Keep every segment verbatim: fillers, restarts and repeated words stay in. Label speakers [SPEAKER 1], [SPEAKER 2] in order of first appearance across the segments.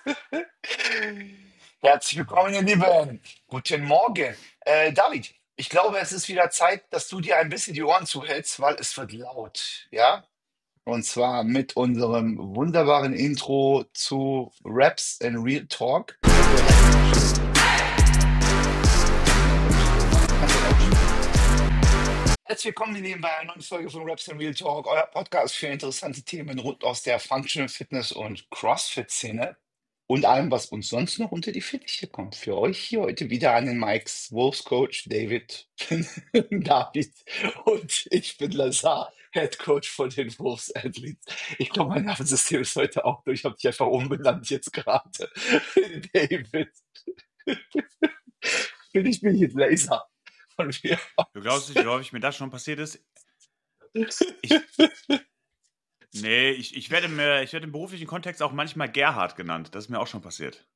[SPEAKER 1] Herzlich willkommen, ihr Lieben. Guten Morgen. Äh, David, ich glaube, es ist wieder Zeit, dass du dir ein bisschen die Ohren zuhältst, weil es wird laut, ja? Und zwar mit unserem wunderbaren Intro zu Raps and Real Talk. Könnt ihr laut Kannst du laut Herzlich willkommen, ihr Lieben, bei einer neuen Folge von Raps and Real Talk, euer Podcast für interessante Themen rund aus der Functional Fitness und CrossFit-Szene und allem, was uns sonst noch unter die Fittiche kommt. Für euch hier heute wieder an den Mikes Wolves Coach David, David und ich bin Lazar, Head Coach von den Wolves Athletes. Ich glaube, mein Nervensystem ist heute auch durch. Ich habe dich einfach umbenannt jetzt gerade. David. Bin ich bin jetzt Laser von mir.
[SPEAKER 2] Du glaubst nicht, wie häufig mir das schon passiert ist? Ich, nee, ich, ich, werde mir, ich werde im beruflichen Kontext auch manchmal Gerhard genannt. Das ist mir auch schon passiert.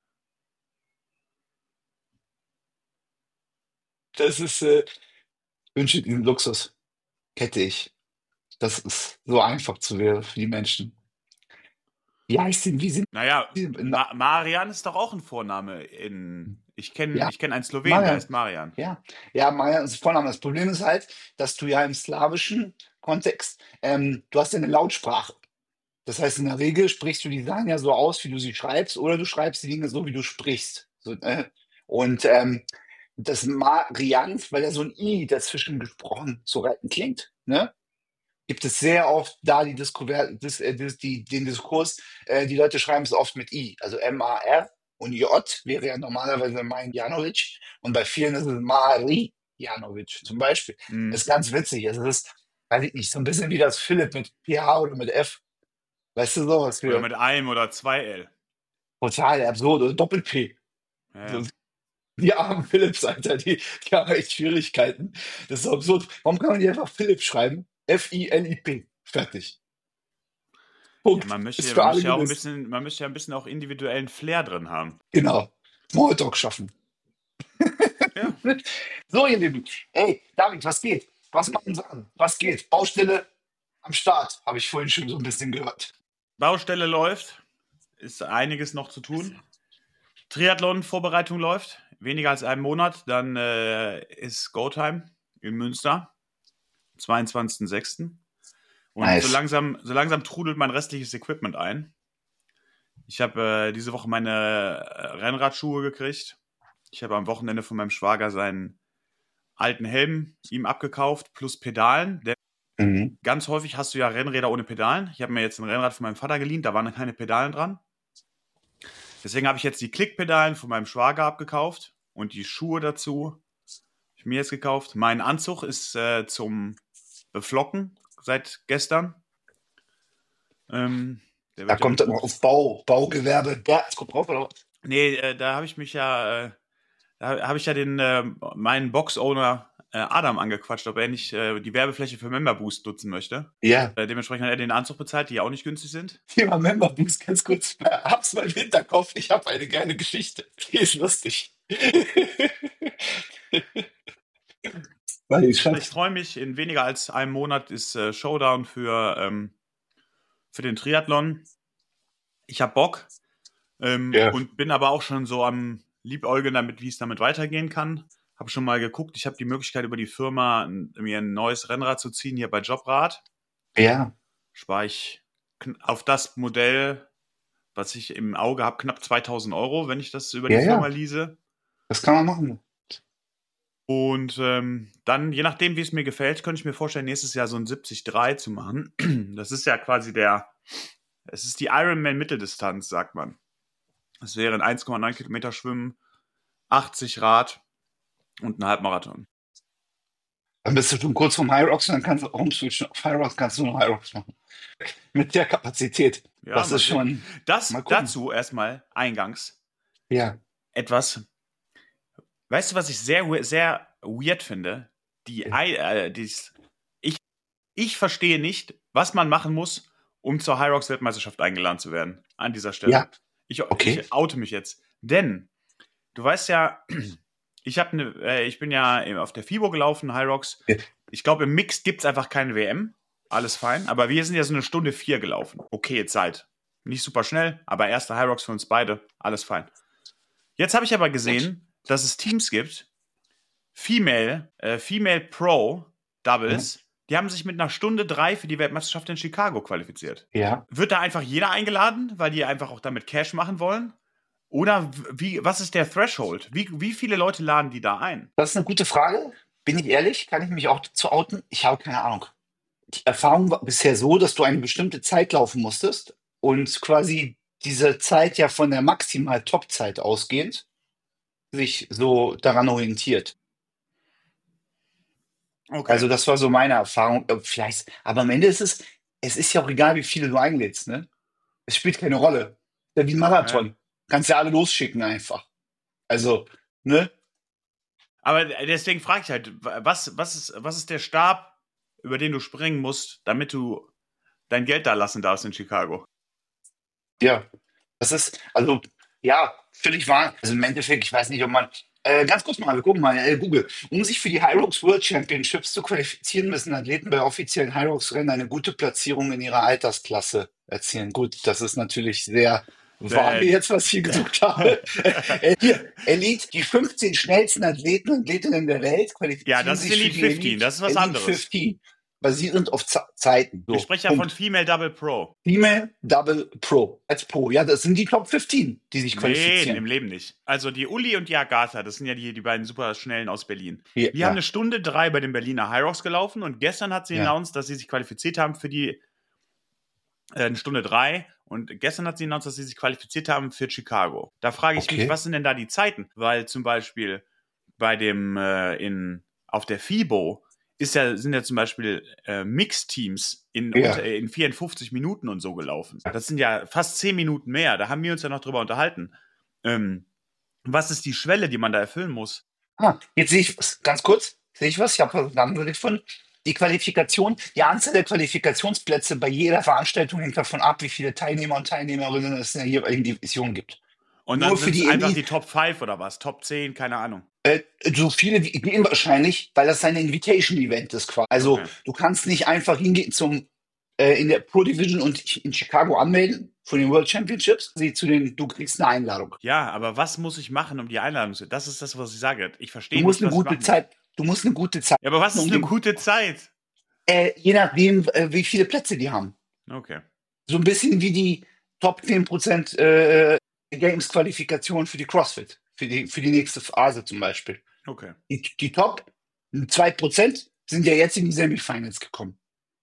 [SPEAKER 1] Das ist, äh, wünsche diesen Luxus. Hätte ich. Das ist so einfach zu wählen für die Menschen. Wie heißt denn, wie sind
[SPEAKER 2] Naja,
[SPEAKER 1] die? Na,
[SPEAKER 2] Ma Marian ist doch auch ein Vorname. In, ich kenne
[SPEAKER 1] ja,
[SPEAKER 2] ich kenn einen Slowenen, der
[SPEAKER 1] Marian.
[SPEAKER 2] heißt Marian.
[SPEAKER 1] Ja, ja, Marian ist Vorname. Das Problem ist halt, dass du ja im slawischen Kontext, ähm, du hast ja eine Lautsprache. Das heißt, in der Regel sprichst du die Sachen ja so aus, wie du sie schreibst, oder du schreibst die Dinge so, wie du sprichst. So, äh, und ähm, das Marian, weil ja so ein I dazwischen gesprochen so reiten klingt, ne? Gibt es sehr oft da die Diskuver dis, äh, dis, die, den Diskurs, äh, die Leute schreiben es oft mit I, also M A R und J wäre ja normalerweise mein Janovic und bei vielen ist es Mari Janovic zum Beispiel.
[SPEAKER 2] Hm.
[SPEAKER 1] Das ist ganz witzig. Also das ist, weiß ich nicht, so ein bisschen wie das Philipp mit P H oder mit F. Weißt du so, was
[SPEAKER 2] Oder
[SPEAKER 1] wir
[SPEAKER 2] mit einem oder zwei L.
[SPEAKER 1] total absurd oder Doppel-P.
[SPEAKER 2] Ja,
[SPEAKER 1] So,
[SPEAKER 2] ja.
[SPEAKER 1] die armen Philips, Alter, die, die haben echt Schwierigkeiten. Das ist so absurd. Warum kann man die einfach Philipp schreiben? F I L I P. Fertig.
[SPEAKER 2] Ja,
[SPEAKER 1] Punkt.
[SPEAKER 2] man
[SPEAKER 1] Ist
[SPEAKER 2] möchte,
[SPEAKER 1] für
[SPEAKER 2] man
[SPEAKER 1] alle
[SPEAKER 2] möchte ja auch ein
[SPEAKER 1] gelöst.
[SPEAKER 2] bisschen, man möchte ja ein bisschen auch individuellen Flair drin haben.
[SPEAKER 1] Genau. Smalltalk schaffen.
[SPEAKER 2] Ja.
[SPEAKER 1] So, ihr Lieben. Hey, David, was geht? Was machen Sie an? Was geht? Baustelle am Start, habe ich vorhin schon so ein bisschen gehört.
[SPEAKER 2] Baustelle läuft. Ist einiges noch zu tun. Triathlon-Vorbereitung läuft. Weniger als einen Monat. Dann äh, ist Go-Time in Münster. zweiundzwanzigsten sechsten Und so
[SPEAKER 1] Nice.
[SPEAKER 2] langsam, so langsam trudelt mein restliches Equipment ein. Ich habe äh, diese Woche meine äh, Rennradschuhe gekriegt. Ich habe am Wochenende von meinem Schwager seinen alten Helm ihm abgekauft, plus Pedalen. Der,
[SPEAKER 1] Mhm.
[SPEAKER 2] ganz häufig hast du ja Rennräder ohne Pedalen. Ich habe mir jetzt ein Rennrad von meinem Vater geliehen, da waren keine Pedalen dran. Deswegen habe ich jetzt die Klickpedalen von meinem Schwager abgekauft und die Schuhe dazu habe ich mir jetzt gekauft. Mein Anzug ist äh, zum Beflocken seit gestern. Ähm, der
[SPEAKER 1] Da
[SPEAKER 2] wird ja
[SPEAKER 1] kommt
[SPEAKER 2] mit
[SPEAKER 1] dann noch auf Bau, Baugewerbe. Ja, es kommt drauf, oder?
[SPEAKER 2] Nee, äh, da habe ich mich ja, äh, da habe ich ja den äh, meinen Box-Owner äh, Adam angequatscht, ob er nicht äh, die Werbefläche für Member Boost nutzen möchte.
[SPEAKER 1] Ja.
[SPEAKER 2] Äh, dementsprechend hat er den Anzug bezahlt, die ja auch nicht günstig sind.
[SPEAKER 1] Thema Member Boost, ganz kurz. Hab's mal im Hinterkopf. Ich habe eine geile Geschichte. Die ist lustig. Weil ich
[SPEAKER 2] Also ich
[SPEAKER 1] schreib's.
[SPEAKER 2] freue mich, in weniger als einem Monat ist äh, Showdown für, ähm, für den Triathlon. Ich habe Bock ähm,
[SPEAKER 1] Ja.
[SPEAKER 2] und bin aber auch schon so am Liebäugeln damit, wie es damit weitergehen kann. Habe schon mal geguckt, ich habe die Möglichkeit über die Firma n- mir ein neues Rennrad zu ziehen, hier bei Jobrad.
[SPEAKER 1] Ja.
[SPEAKER 2] Spare ich kn- auf das Modell, was ich im Auge habe, knapp zweitausend Euro, wenn ich das über die
[SPEAKER 1] Ja,
[SPEAKER 2] Firma
[SPEAKER 1] ja.
[SPEAKER 2] lease.
[SPEAKER 1] Das kann man machen.
[SPEAKER 2] Und ähm, dann, je nachdem, wie es mir gefällt, könnte ich mir vorstellen, nächstes Jahr so ein siebzig drei zu machen. Das ist ja quasi der, es ist die Ironman Mitteldistanz, sagt man. Es wären eins Komma neun Kilometer Schwimmen, achtzig Rad und ein Halbmarathon.
[SPEAKER 1] Dann bist du schon kurz vom High Rocks und dann kannst du umswitchen auf High Rocks, kannst du noch High Rocks machen. Mit der Kapazität.
[SPEAKER 2] Ja,
[SPEAKER 1] Das
[SPEAKER 2] mal
[SPEAKER 1] ist
[SPEAKER 2] sehen.
[SPEAKER 1] schon.
[SPEAKER 2] Das
[SPEAKER 1] Mal gucken.
[SPEAKER 2] dazu erstmal eingangs
[SPEAKER 1] Ja.
[SPEAKER 2] etwas. Weißt du, was ich sehr, we- sehr weird finde? Die,
[SPEAKER 1] Ja.
[SPEAKER 2] Ei- äh, dies, ich, ich verstehe nicht, was man machen muss, um zur High Rocks Weltmeisterschaft eingeladen zu werden. An dieser Stelle.
[SPEAKER 1] Ja.
[SPEAKER 2] Ich,
[SPEAKER 1] Okay.
[SPEAKER 2] ich oute mich jetzt. Denn, du weißt ja, ich, hab ne, äh, ich bin ja auf der FIBO gelaufen, High Rocks.
[SPEAKER 1] Ja.
[SPEAKER 2] Ich glaube, im Mixed gibt es einfach keine W M. Alles fein. Aber wir sind ja so eine Stunde vier gelaufen. Okay, Zeit. nicht super schnell, aber erste High Rocks für uns beide, alles fein. Jetzt habe ich aber gesehen, dass es Teams gibt, Female, äh, Female Pro Doubles, mhm. die haben sich mit einer Stunde drei für die Weltmeisterschaft in Chicago qualifiziert.
[SPEAKER 1] Ja.
[SPEAKER 2] Wird da einfach jeder eingeladen, weil die einfach auch damit Cash machen wollen? Oder wie, was ist der Threshold? Wie, wie viele Leute laden die da ein?
[SPEAKER 1] Das ist eine gute Frage. Bin ich ehrlich, kann ich mich auch dazu outen? Ich habe keine Ahnung. Die Erfahrung war bisher so, dass du eine bestimmte Zeit laufen musstest und quasi diese Zeit ja von der maximal Top-Zeit ausgehend sich so daran orientiert.
[SPEAKER 2] Okay.
[SPEAKER 1] Also das war so meine Erfahrung. Äh, Vielleicht, aber am Ende ist es, es ist ja auch egal, wie viele du einlädst, ne? Es spielt keine Rolle. Ja, wie ein Marathon.
[SPEAKER 2] Ja.
[SPEAKER 1] Kannst ja alle losschicken einfach. Also, ne?
[SPEAKER 2] Aber deswegen frage ich halt, was, was, ist, was ist der Stab, über den du springen musst, damit du dein Geld da lassen darfst in Chicago?
[SPEAKER 1] Ja, das ist, also, ja, völlig wahr. Also im Endeffekt, ich weiß nicht, ob man, äh, ganz kurz mal, wir gucken mal, äh, Google. Um sich für die Hyrox World Championships zu qualifizieren, müssen Athleten bei offiziellen Hyrox-Rennen eine gute Platzierung in ihrer Altersklasse erzielen. Gut, das ist natürlich sehr vage jetzt, was ich hier gesucht habe. äh, hier, Elite, die fünfzehn schnellsten Athleten und Athletinnen der Welt qualifizieren
[SPEAKER 2] Ja, das ist
[SPEAKER 1] sich
[SPEAKER 2] Elite
[SPEAKER 1] für die
[SPEAKER 2] fünfzehn, das ist was
[SPEAKER 1] Elite
[SPEAKER 2] anderes.
[SPEAKER 1] fünfzehn, basierend auf Ze- Zeiten. So,
[SPEAKER 2] Ich spreche ja
[SPEAKER 1] Punkt.
[SPEAKER 2] von Female Double Pro.
[SPEAKER 1] Female Double Pro. Als Pro. Ja, das sind die Top fünfzehn, die sich
[SPEAKER 2] Nee,
[SPEAKER 1] qualifizieren.
[SPEAKER 2] im Leben nicht. Also die Uli und die Agatha, das sind ja die, die beiden super schnellen aus Berlin.
[SPEAKER 1] Ja,
[SPEAKER 2] die
[SPEAKER 1] ja.
[SPEAKER 2] haben eine Stunde drei bei den Berliner High Rocks gelaufen und gestern hat sie
[SPEAKER 1] Ja.
[SPEAKER 2] announced, dass sie sich qualifiziert haben für die äh, eine Stunde drei und gestern hat sie announced, dass sie sich qualifiziert haben für Chicago. Da frage ich
[SPEAKER 1] Okay.
[SPEAKER 2] mich, was sind denn da die Zeiten? Weil zum Beispiel bei dem äh, in auf der FIBO ist ja, sind ja zum Beispiel äh, Mixteams in,
[SPEAKER 1] Ja.
[SPEAKER 2] unter, in vierundfünfzig Minuten und so gelaufen. Das sind ja fast zehn Minuten mehr. Da haben wir uns ja noch drüber unterhalten. Ähm, was ist die Schwelle, die man da erfüllen muss?
[SPEAKER 1] Ah, jetzt sehe ich was. Ganz kurz. Sehe ich was? Ich habe einen Bericht gefunden. Die Qualifikation, die Anzahl der Qualifikationsplätze bei jeder Veranstaltung hängt davon ab, wie viele Teilnehmer und Teilnehmerinnen es in der jeweiligen Division gibt.
[SPEAKER 2] Und
[SPEAKER 1] Nur
[SPEAKER 2] dann
[SPEAKER 1] für
[SPEAKER 2] sind es
[SPEAKER 1] die
[SPEAKER 2] einfach
[SPEAKER 1] Elite-
[SPEAKER 2] die Top fünf oder was? Top zehn, keine Ahnung.
[SPEAKER 1] Äh, so viele wie gehen wahrscheinlich, weil das ein Invitation-Event ist quasi. Also
[SPEAKER 2] Okay.
[SPEAKER 1] du kannst nicht einfach hingehen zum äh, in der Pro Division und in Chicago anmelden von den World Championships. Sie zu den, du kriegst eine Einladung.
[SPEAKER 2] Ja, aber was muss ich machen, um die Einladung zu... Das ist das, was ich sage. Ich verstehe
[SPEAKER 1] Du musst
[SPEAKER 2] nicht,
[SPEAKER 1] eine
[SPEAKER 2] was ich
[SPEAKER 1] gute
[SPEAKER 2] machen
[SPEAKER 1] Zeit. Du musst eine gute Zeit.
[SPEAKER 2] muss. Ja, aber was ist
[SPEAKER 1] um
[SPEAKER 2] eine
[SPEAKER 1] den-
[SPEAKER 2] gute Zeit?
[SPEAKER 1] Äh, je nachdem, äh, wie viele Plätze die haben.
[SPEAKER 2] Okay.
[SPEAKER 1] So ein bisschen wie die Top zehn Prozent äh, Games-Qualifikation für die CrossFit, für die, für die nächste Phase zum Beispiel.
[SPEAKER 2] Okay.
[SPEAKER 1] Die, die Top zwei Prozent sind ja jetzt in die Semifinals gekommen.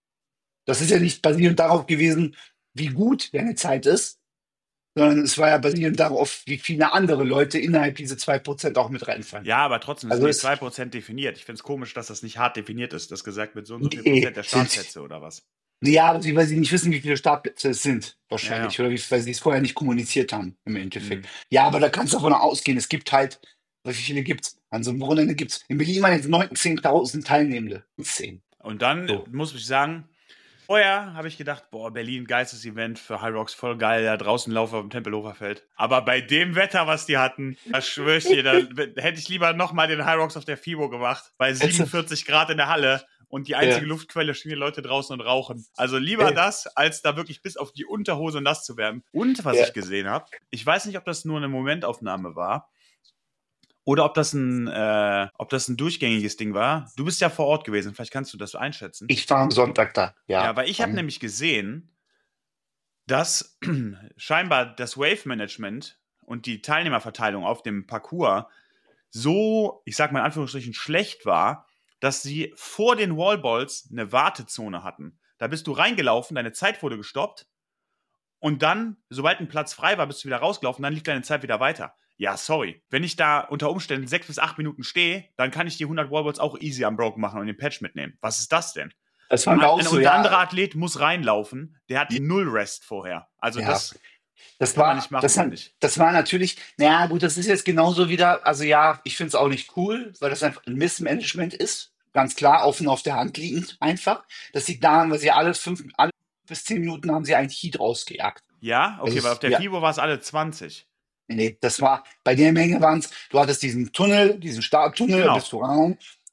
[SPEAKER 1] Das ist ja nicht basierend darauf gewesen, wie gut deine Zeit ist, sondern es war ja basierend darauf, wie viele andere Leute innerhalb dieser zwei Prozent auch mit reinfallen.
[SPEAKER 2] Ja, aber trotzdem
[SPEAKER 1] Also
[SPEAKER 2] sind die
[SPEAKER 1] es-
[SPEAKER 2] zwei Prozent definiert. Ich finde es komisch, dass das nicht hart definiert ist. Das gesagt mit so und so viel
[SPEAKER 1] Nee,
[SPEAKER 2] Prozent der
[SPEAKER 1] sind-
[SPEAKER 2] Startplätze oder was.
[SPEAKER 1] Ja, aber sie, weil sie nicht wissen, wie viele Startplätze es sind, wahrscheinlich.
[SPEAKER 2] Ja,
[SPEAKER 1] Oder wie, weil sie es vorher nicht kommuniziert haben, im Endeffekt.
[SPEAKER 2] Mhm.
[SPEAKER 1] Ja, aber da kannst du davon ausgehen, es gibt halt, wie viele gibt's? An so einem Wochenende gibt's. In Berlin waren jetzt neunzehntausend Teilnehmende. zehn.
[SPEAKER 2] Und dann
[SPEAKER 1] So.
[SPEAKER 2] muss ich sagen, vorher habe ich gedacht, boah, Berlin, geistes Event für High Rocks, voll geil, da draußen laufen auf dem Tempelhofer Feld. Aber bei dem Wetter, was die hatten, da schwöre ich dir, da hätte ich lieber nochmal den High Rocks auf der FIBO gemacht, bei siebenundvierzig Grad in der Halle und die einzige
[SPEAKER 1] Ja.
[SPEAKER 2] Luftquelle stehen die Leute draußen und rauchen. Also lieber
[SPEAKER 1] Ja.
[SPEAKER 2] das, als da wirklich bis auf die Unterhose nass zu werden. Und was
[SPEAKER 1] Ja.
[SPEAKER 2] ich gesehen habe, ich weiß nicht, ob das nur eine Momentaufnahme war, oder ob das ein, äh, ob das ein durchgängiges Ding war. Du bist ja vor Ort gewesen, vielleicht kannst du das einschätzen.
[SPEAKER 1] Ich war am Sonntag da. Ja,
[SPEAKER 2] Ja, weil ich habe
[SPEAKER 1] Ähm,
[SPEAKER 2] nämlich gesehen, dass scheinbar das Wave-Management und die Teilnehmerverteilung auf dem Parcours so, ich sag mal in Anführungsstrichen, schlecht war, dass sie vor den Wallballs eine Wartezone hatten. Da bist du reingelaufen, deine Zeit wurde gestoppt und dann, sobald ein Platz frei war, bist du wieder rausgelaufen, dann lief deine Zeit wieder weiter. Ja, sorry. Wenn ich da unter Umständen sechs bis acht Minuten stehe, dann kann ich die hundert Wallballs auch easy am Broken machen und den Patch mitnehmen. Was ist das denn?
[SPEAKER 1] Das war mir auch
[SPEAKER 2] Ein,
[SPEAKER 1] so,
[SPEAKER 2] und der
[SPEAKER 1] ja.
[SPEAKER 2] andere Athlet muss reinlaufen, der hat null Rest vorher. Also
[SPEAKER 1] Ja.
[SPEAKER 2] das,
[SPEAKER 1] Das
[SPEAKER 2] kann man
[SPEAKER 1] war,
[SPEAKER 2] nicht machen,
[SPEAKER 1] das,
[SPEAKER 2] finde ich.
[SPEAKER 1] das war natürlich, naja, gut, das ist jetzt genauso wieder, also ja, ich finde es auch nicht cool, weil das einfach ein Missmanagement ist. Ganz klar, offen auf der Hand liegend einfach. Das liegt daran, weil sie alle fünf, alle bis zehn Minuten haben sie einen Heat rausgejagt.
[SPEAKER 2] Ja, okay,
[SPEAKER 1] Das
[SPEAKER 2] weil
[SPEAKER 1] ist-
[SPEAKER 2] auf der
[SPEAKER 1] ja.
[SPEAKER 2] FIBO war es alle zwanzig.
[SPEAKER 1] Nee, nee, das war, bei der Menge waren es, du hattest diesen Tunnel, diesen Starttunnel,
[SPEAKER 2] Genau.
[SPEAKER 1] da bist du rein.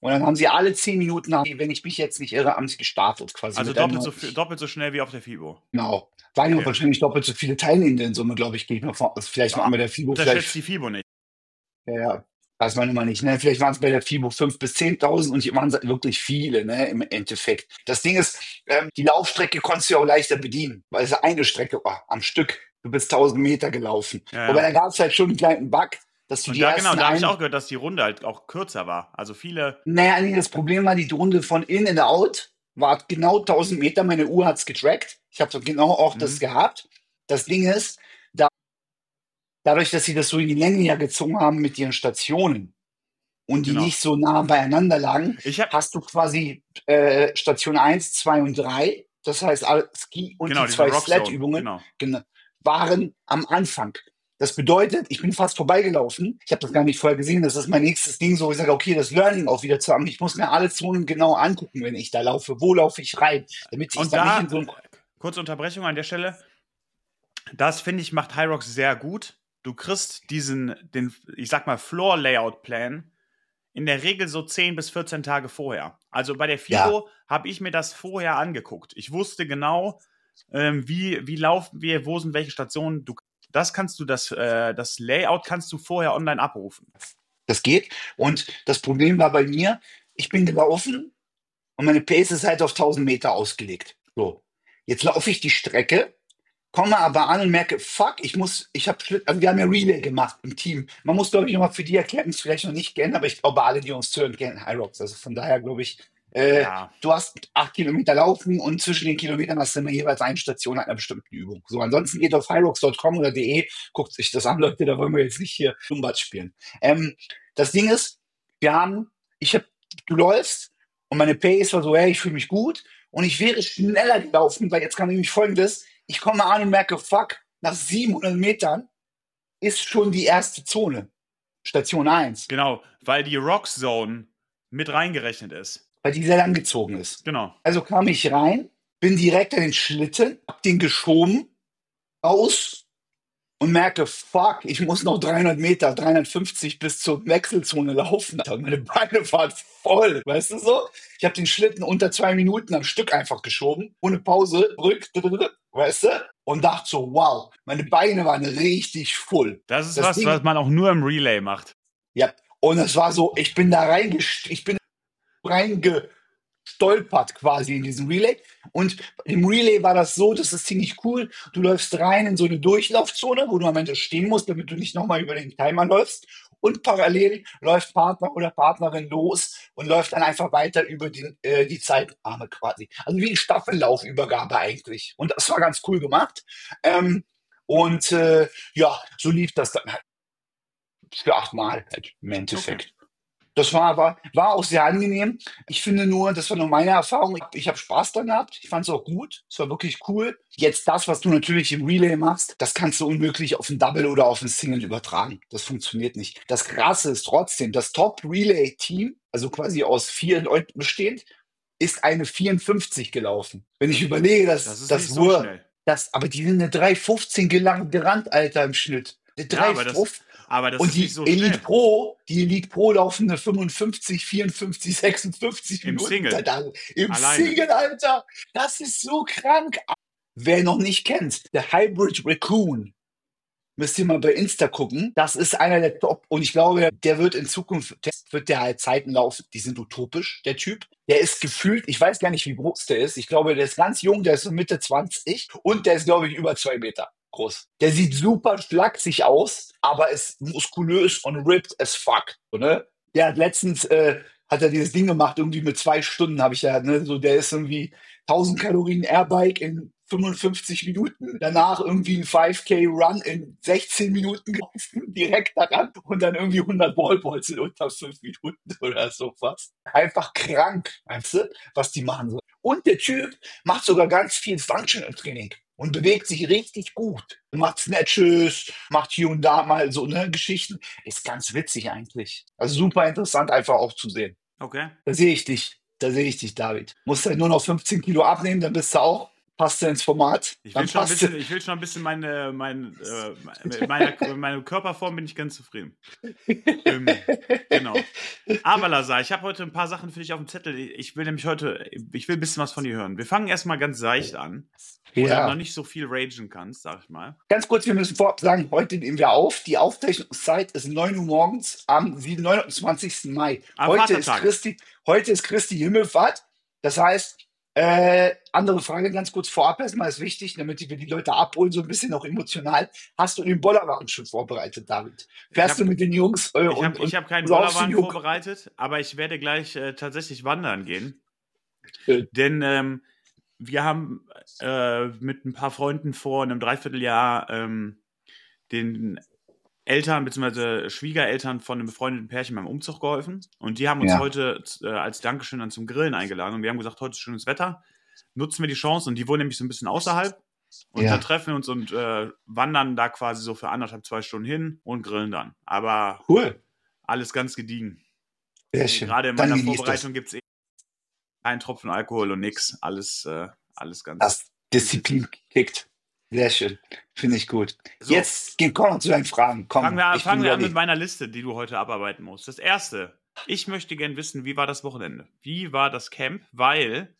[SPEAKER 1] Und dann haben sie alle zehn Minuten, wenn ich mich jetzt nicht irre, haben sie gestartet quasi.
[SPEAKER 2] Also
[SPEAKER 1] mit einem
[SPEAKER 2] doppelt so,
[SPEAKER 1] neuen-
[SPEAKER 2] viel, doppelt so schnell wie auf der FIBO.
[SPEAKER 1] Genau. Waren ja
[SPEAKER 2] Okay.
[SPEAKER 1] wahrscheinlich doppelt so viele Teilnehmende in Summe, glaube ich, gehe ich mal vor. Also vielleicht waren bei der FIBO
[SPEAKER 2] Unterschätzt
[SPEAKER 1] vielleicht,
[SPEAKER 2] die FIBO nicht.
[SPEAKER 1] ja, ja, weiß man immer nicht, ne? Vielleicht waren es bei der FIBO fünftausend bis zehntausend und die waren wirklich viele, ne, im Endeffekt. Das Ding ist, ähm, die Laufstrecke konntest du ja auch leichter bedienen, weil es eine Strecke war, am Stück. Du bist tausend Meter gelaufen.
[SPEAKER 2] Ja,
[SPEAKER 1] Wobei
[SPEAKER 2] ja.
[SPEAKER 1] da gab es halt schon einen kleinen Bug, dass du
[SPEAKER 2] Und
[SPEAKER 1] die
[SPEAKER 2] da genau,
[SPEAKER 1] ersten
[SPEAKER 2] da habe ich
[SPEAKER 1] ein,
[SPEAKER 2] auch gehört, dass die Runde halt auch kürzer war. Also viele.
[SPEAKER 1] naja, nee, das Problem war, die Runde von in in out war genau tausend Meter. Meine Uhr hat's getrackt. Ich habe genau auch das
[SPEAKER 2] Mhm.
[SPEAKER 1] gehabt. Das Ding ist, da, dadurch, dass sie das so in die Länge ja gezogen haben mit ihren Stationen und die
[SPEAKER 2] Genau.
[SPEAKER 1] nicht so nah beieinander lagen,
[SPEAKER 2] Ich habe
[SPEAKER 1] hast du quasi äh, Station eins, zwei und drei. Das heißt, alle Ski und
[SPEAKER 2] genau
[SPEAKER 1] die
[SPEAKER 2] diese
[SPEAKER 1] zwei
[SPEAKER 2] Rock Zone.
[SPEAKER 1] Sled-Übungen
[SPEAKER 2] Genau.
[SPEAKER 1] gena- waren am Anfang. Das bedeutet, ich bin fast vorbeigelaufen. Ich habe das gar nicht vorher gesehen. Das ist mein nächstes Ding, so ich sage, okay, das Learning auch wieder zu haben. Ich muss mir alle Zonen genau angucken, wenn ich da laufe. Wo laufe ich rein? Damit ich
[SPEAKER 2] Und
[SPEAKER 1] dann nicht
[SPEAKER 2] da
[SPEAKER 1] in so ein...
[SPEAKER 2] kurze Unterbrechung an der Stelle. Das finde ich macht Hyrox sehr gut. Du kriegst diesen, den, ich sag mal, Floor-Layout-Plan in der Regel so zehn bis vierzehn Tage vorher. Also bei der
[SPEAKER 1] Ja,
[SPEAKER 2] FIBO habe ich mir das vorher angeguckt. Ich wusste genau, ähm, wie, wie laufen wir, wo sind welche Stationen. Du, das kannst du, das, äh, das Layout kannst du vorher online abrufen.
[SPEAKER 1] das geht. Und das Problem war bei mir, ich bin gelaufen und meine Pace ist halt auf tausend Meter ausgelegt. So, jetzt laufe ich die Strecke, komme aber an und merke, fuck, ich muss, ich habe, also wir haben ja Relay gemacht im Team. Man muss, glaube ich, nochmal für die erklären, die es vielleicht noch nicht kennen, aber ich glaube, alle, die uns zuhören, kennen Hyrox. Also von daher glaube ich, äh,
[SPEAKER 2] Ja,
[SPEAKER 1] du hast acht Kilometer laufen und zwischen den Kilometern hast du immer jeweils eine Station an einer bestimmten Übung. So, ansonsten geht auf hyrox punkt com oder de, guckt sich das an, Leute, da wollen wir jetzt nicht hier Dumbat spielen. Ähm, das Ding ist, wir haben, ich habe, du läufst und meine Pace war so, hey, ich fühle mich gut und ich wäre schneller gelaufen, weil jetzt kam nämlich Folgendes, ich komme an und merke, fuck, nach siebenhundert Metern ist schon die erste Zone. Station eins,
[SPEAKER 2] genau, weil die Rock Zone mit reingerechnet ist.
[SPEAKER 1] weil die sehr lang gezogen ist.
[SPEAKER 2] Genau.
[SPEAKER 1] Also kam ich rein, bin direkt an den Schlitten, hab den geschoben, raus und merke, fuck, ich muss noch dreihundert Meter, dreihundertfünfzig bis zur Wechselzone laufen. Alter, meine Beine waren voll, weißt du so? Ich habe den Schlitten unter zwei Minuten am Stück einfach geschoben, ohne Pause, rück, weißt du? Und dachte so, wow, meine Beine waren richtig voll.
[SPEAKER 2] Das ist
[SPEAKER 1] Das
[SPEAKER 2] was,
[SPEAKER 1] Ding,
[SPEAKER 2] was man auch nur im Relay macht.
[SPEAKER 1] ja, und es war so, ich bin da reingest, ich bin reingestolpert quasi in diesen Relay. Und im Relay war das so, das ist ziemlich cool. Du läufst rein in so eine Durchlaufzone, wo du am Ende stehen musst, damit du nicht nochmal über den Timer läufst. Und parallel läuft Partner oder Partnerin los und läuft dann einfach weiter über die, äh, die Zeitarme quasi. Also wie eine Staffellaufübergabe eigentlich. Und das war ganz cool gemacht. Ähm, und äh, ja, so lief das dann halt für achtmal halt im Endeffekt. Das war, war, war auch sehr angenehm. Ich finde nur, das war nur meine Erfahrung. Ich, ich habe Spaß dran gehabt. Ich fand es auch gut. Es war wirklich cool. Jetzt das, was du natürlich im Relay machst, das kannst du unmöglich auf ein Double oder auf ein Single übertragen. Das funktioniert nicht. Das Krasse ist trotzdem, das Top-Relay-Team, also quasi aus vier Leuten bestehend, ist eine vierundfünfzig gelaufen. Wenn ich überlege, dass
[SPEAKER 2] Das ist
[SPEAKER 1] das
[SPEAKER 2] nicht so
[SPEAKER 1] Wur,
[SPEAKER 2] schnell.
[SPEAKER 1] das, aber die sind eine drei fünfzehn gelang gerannt, Alter, im Schnitt. Eine
[SPEAKER 2] Ja, aber das,
[SPEAKER 1] drei fünfzehn.
[SPEAKER 2] aber das
[SPEAKER 1] Und
[SPEAKER 2] ist nicht
[SPEAKER 1] die
[SPEAKER 2] so
[SPEAKER 1] Elite
[SPEAKER 2] schnell.
[SPEAKER 1] Pro, die Elite Pro laufen eine fünfundfünfzig, vierundfünfzig, sechsundfünfzig
[SPEAKER 2] Im
[SPEAKER 1] Minuten.
[SPEAKER 2] Single.
[SPEAKER 1] Alter. Im
[SPEAKER 2] Alleine.
[SPEAKER 1] Single, Alter. Das ist so krank. Wer ihn noch nicht kennt, der Hybrid Raccoon, müsst ihr mal bei Insta gucken. Das ist einer der Top. Und ich glaube, der wird in Zukunft, der wird der halt Zeiten laufen. Die sind utopisch, der Typ. Der ist gefühlt, ich weiß gar nicht, wie groß der ist. Ich glaube, der ist ganz jung, der ist so Mitte zwanzig. Und der ist, glaube ich, über zwei Meter groß. Der sieht super schlaksig aus, aber ist muskulös und ripped as fuck. So, ne? Der hat letztens, äh, hat er dieses Ding gemacht, irgendwie mit zwei Stunden habe ich ja, ne, so, der ist irgendwie tausend Kalorien Airbike in fünfundfünfzig Minuten, danach irgendwie ein fünf K Run in sechzehn Minuten gelaufen, direkt daran und dann irgendwie hundert Wallballs in unter fünf Minuten oder so fast. Einfach krank, weißt du, was die machen. Und der Typ macht sogar ganz viel Functional Training und bewegt sich richtig gut. Macht Snatches, macht hier und da mal so, ne, Geschichten. Ist ganz witzig eigentlich. Also super interessant einfach auch zu sehen.
[SPEAKER 2] Okay.
[SPEAKER 1] Da sehe ich dich. Da sehe ich dich, David. Musst halt nur noch fünfzehn Kilo abnehmen, dann bist du auch passt du ins Format.
[SPEAKER 2] Ich will
[SPEAKER 1] Dann
[SPEAKER 2] schon ein
[SPEAKER 1] passt du.
[SPEAKER 2] bisschen, ich will schon ein bisschen meine, mein, äh, mit meiner, meine Körperform bin ich ganz zufrieden. Ähm, genau. Aber Lazar, ich habe heute ein paar Sachen für dich auf dem Zettel. Ich will nämlich heute, ich will ein bisschen was von dir hören. Wir fangen erstmal ganz seicht an, wo du noch
[SPEAKER 1] Ja.
[SPEAKER 2] nicht so viel ragen kannst, sag ich mal.
[SPEAKER 1] Ganz kurz, wir müssen vorab sagen, heute nehmen wir auf. Die Aufzeichnungszeit ist neun Uhr morgens am neunundzwanzigsten Mai.
[SPEAKER 2] Am
[SPEAKER 1] Heute ist
[SPEAKER 2] Vatertag.
[SPEAKER 1] Christi, heute ist Christi Himmelfahrt. Das heißt, äh, andere Frage ganz kurz vorab erstmal ist wichtig, damit wir die Leute abholen, so ein bisschen auch emotional. Hast du den Bollerwagen schon vorbereitet, David?
[SPEAKER 2] Ich
[SPEAKER 1] Fährst du
[SPEAKER 2] habe
[SPEAKER 1] mit den Jungs äh,
[SPEAKER 2] ich
[SPEAKER 1] und,
[SPEAKER 2] hab, ich
[SPEAKER 1] und
[SPEAKER 2] hab keinen
[SPEAKER 1] saufst den
[SPEAKER 2] Bollerwagen
[SPEAKER 1] Jungen?
[SPEAKER 2] vorbereitet, aber ich werde gleich äh, tatsächlich wandern gehen.
[SPEAKER 1] Äh,
[SPEAKER 2] Denn ähm, wir haben äh, mit ein paar Freunden vor einem Dreivierteljahr ähm, den Eltern bzw. Schwiegereltern von einem befreundeten Pärchen beim Umzug geholfen. Und die haben uns
[SPEAKER 1] Ja,
[SPEAKER 2] heute äh, als Dankeschön dann zum Grillen eingeladen. Und wir haben gesagt, heute ist schönes Wetter, nutzen wir die Chance. Und die wohnen nämlich so ein bisschen außerhalb. Und dann
[SPEAKER 1] ja,
[SPEAKER 2] treffen wir uns und äh, wandern da quasi so für anderthalb, zwei Stunden hin und grillen dann. Aber
[SPEAKER 1] cool.
[SPEAKER 2] alles ganz gediegen.
[SPEAKER 1] Sehr
[SPEAKER 2] Nee,
[SPEAKER 1] schön.
[SPEAKER 2] gerade in
[SPEAKER 1] Dann
[SPEAKER 2] meiner
[SPEAKER 1] genießt das.
[SPEAKER 2] Vorbereitung gibt es eh keinen Tropfen Alkohol und nix. Alles, äh, alles ganz
[SPEAKER 1] Das
[SPEAKER 2] easy.
[SPEAKER 1] Disziplin kickt. Sehr schön. Finde ich gut.
[SPEAKER 2] So,
[SPEAKER 1] Jetzt gehen- kommen wir zu deinen Fragen.
[SPEAKER 2] fangen
[SPEAKER 1] Komm,
[SPEAKER 2] wir,
[SPEAKER 1] ich bin
[SPEAKER 2] fangen wir an mit
[SPEAKER 1] ready.
[SPEAKER 2] meiner Liste, die du heute abarbeiten musst. Das erste, ich möchte gerne wissen, wie war das Wochenende? Wie war das Camp? Weil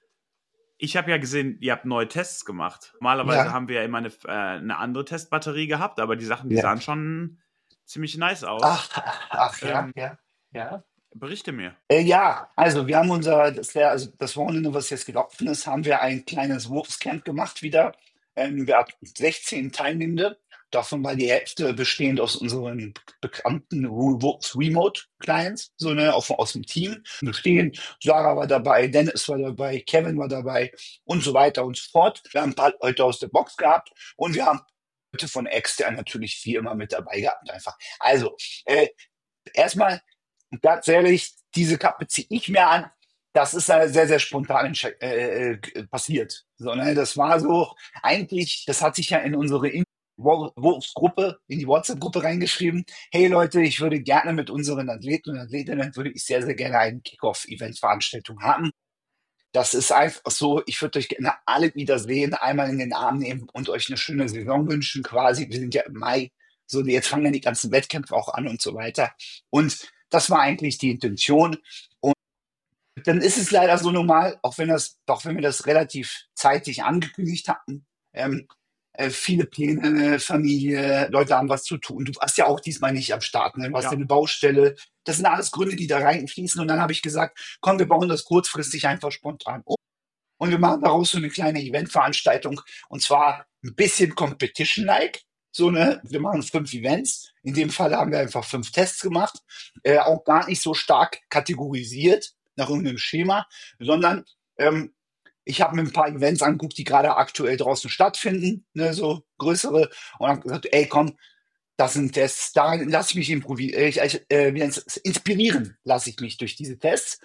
[SPEAKER 2] ich habe ja gesehen, ihr habt neue Tests gemacht. Normalerweise
[SPEAKER 1] Ja,
[SPEAKER 2] haben wir ja immer eine, äh, eine andere Testbatterie gehabt, aber die Sachen, die
[SPEAKER 1] ja.
[SPEAKER 2] sahen schon ziemlich nice aus.
[SPEAKER 1] Ach, ach ja,
[SPEAKER 2] Ähm,
[SPEAKER 1] ja, ja.
[SPEAKER 2] berichte mir.
[SPEAKER 1] Äh, ja, also wir haben unser, das, wär, also das Wochenende, was jetzt gelaufen ist, haben wir ein kleines Wurfscamp gemacht wieder. Ähm, wir hatten sechzehn Teilnehmende. Davon war die Hälfte bestehend aus unseren bekannten Wurfs Remote Clients, so ne, auf, aus dem Team. Bestehen, Sarah war dabei, Dennis war dabei, Kevin war dabei und so weiter und so fort. Wir haben ein paar Leute aus der Box gehabt und wir haben Leute von extern natürlich wie immer mit dabei gehabt einfach. Also, äh, erstmal ganz ehrlich, diese Kappe ziehe ich mir an. Das ist äh, sehr, sehr spontan entsche- äh, äh, passiert. So, ne? Das war so, eigentlich, das hat sich ja in unsere In- Wo- Gruppe, in die WhatsApp-Gruppe reingeschrieben. Hey Leute, ich würde gerne mit unseren Athleten und Athletinnen, würde ich sehr, sehr gerne eine Kickoff-Event-Veranstaltung haben. Das ist einfach so, ich würde euch gerne alle wiedersehen, einmal in den Arm nehmen und euch eine schöne Saison wünschen quasi. Wir sind ja im Mai, so jetzt fangen ja die ganzen Wettkämpfe auch an und so weiter. Und das war eigentlich die Intention. Und dann ist es leider so normal, auch wenn das, auch wenn wir das relativ zeitig angekündigt hatten, ähm, äh, viele Pläne, Familie, Leute haben was zu tun. Du warst ja auch diesmal nicht am Start, ne? Du hast ja
[SPEAKER 2] Ja,
[SPEAKER 1] eine Baustelle. Das sind alles Gründe, die da reinfließen. Und dann habe ich gesagt, komm, wir bauen das kurzfristig einfach spontan um. Und wir machen daraus so eine kleine Eventveranstaltung. Und zwar ein bisschen Competition-like. So, ne, wir machen fünf Events. In dem Fall haben wir einfach fünf Tests gemacht. Äh, auch gar nicht so stark kategorisiert nach irgendeinem Schema, sondern ähm, ich habe mir ein paar Events angeguckt, die gerade aktuell draußen stattfinden, ne, so größere, und habe gesagt, ey, komm, das sind Tests, da lasse ich mich improvi- äh, ich, ich, äh, wie nennt's es? Inspirieren, lasse ich mich durch diese Tests,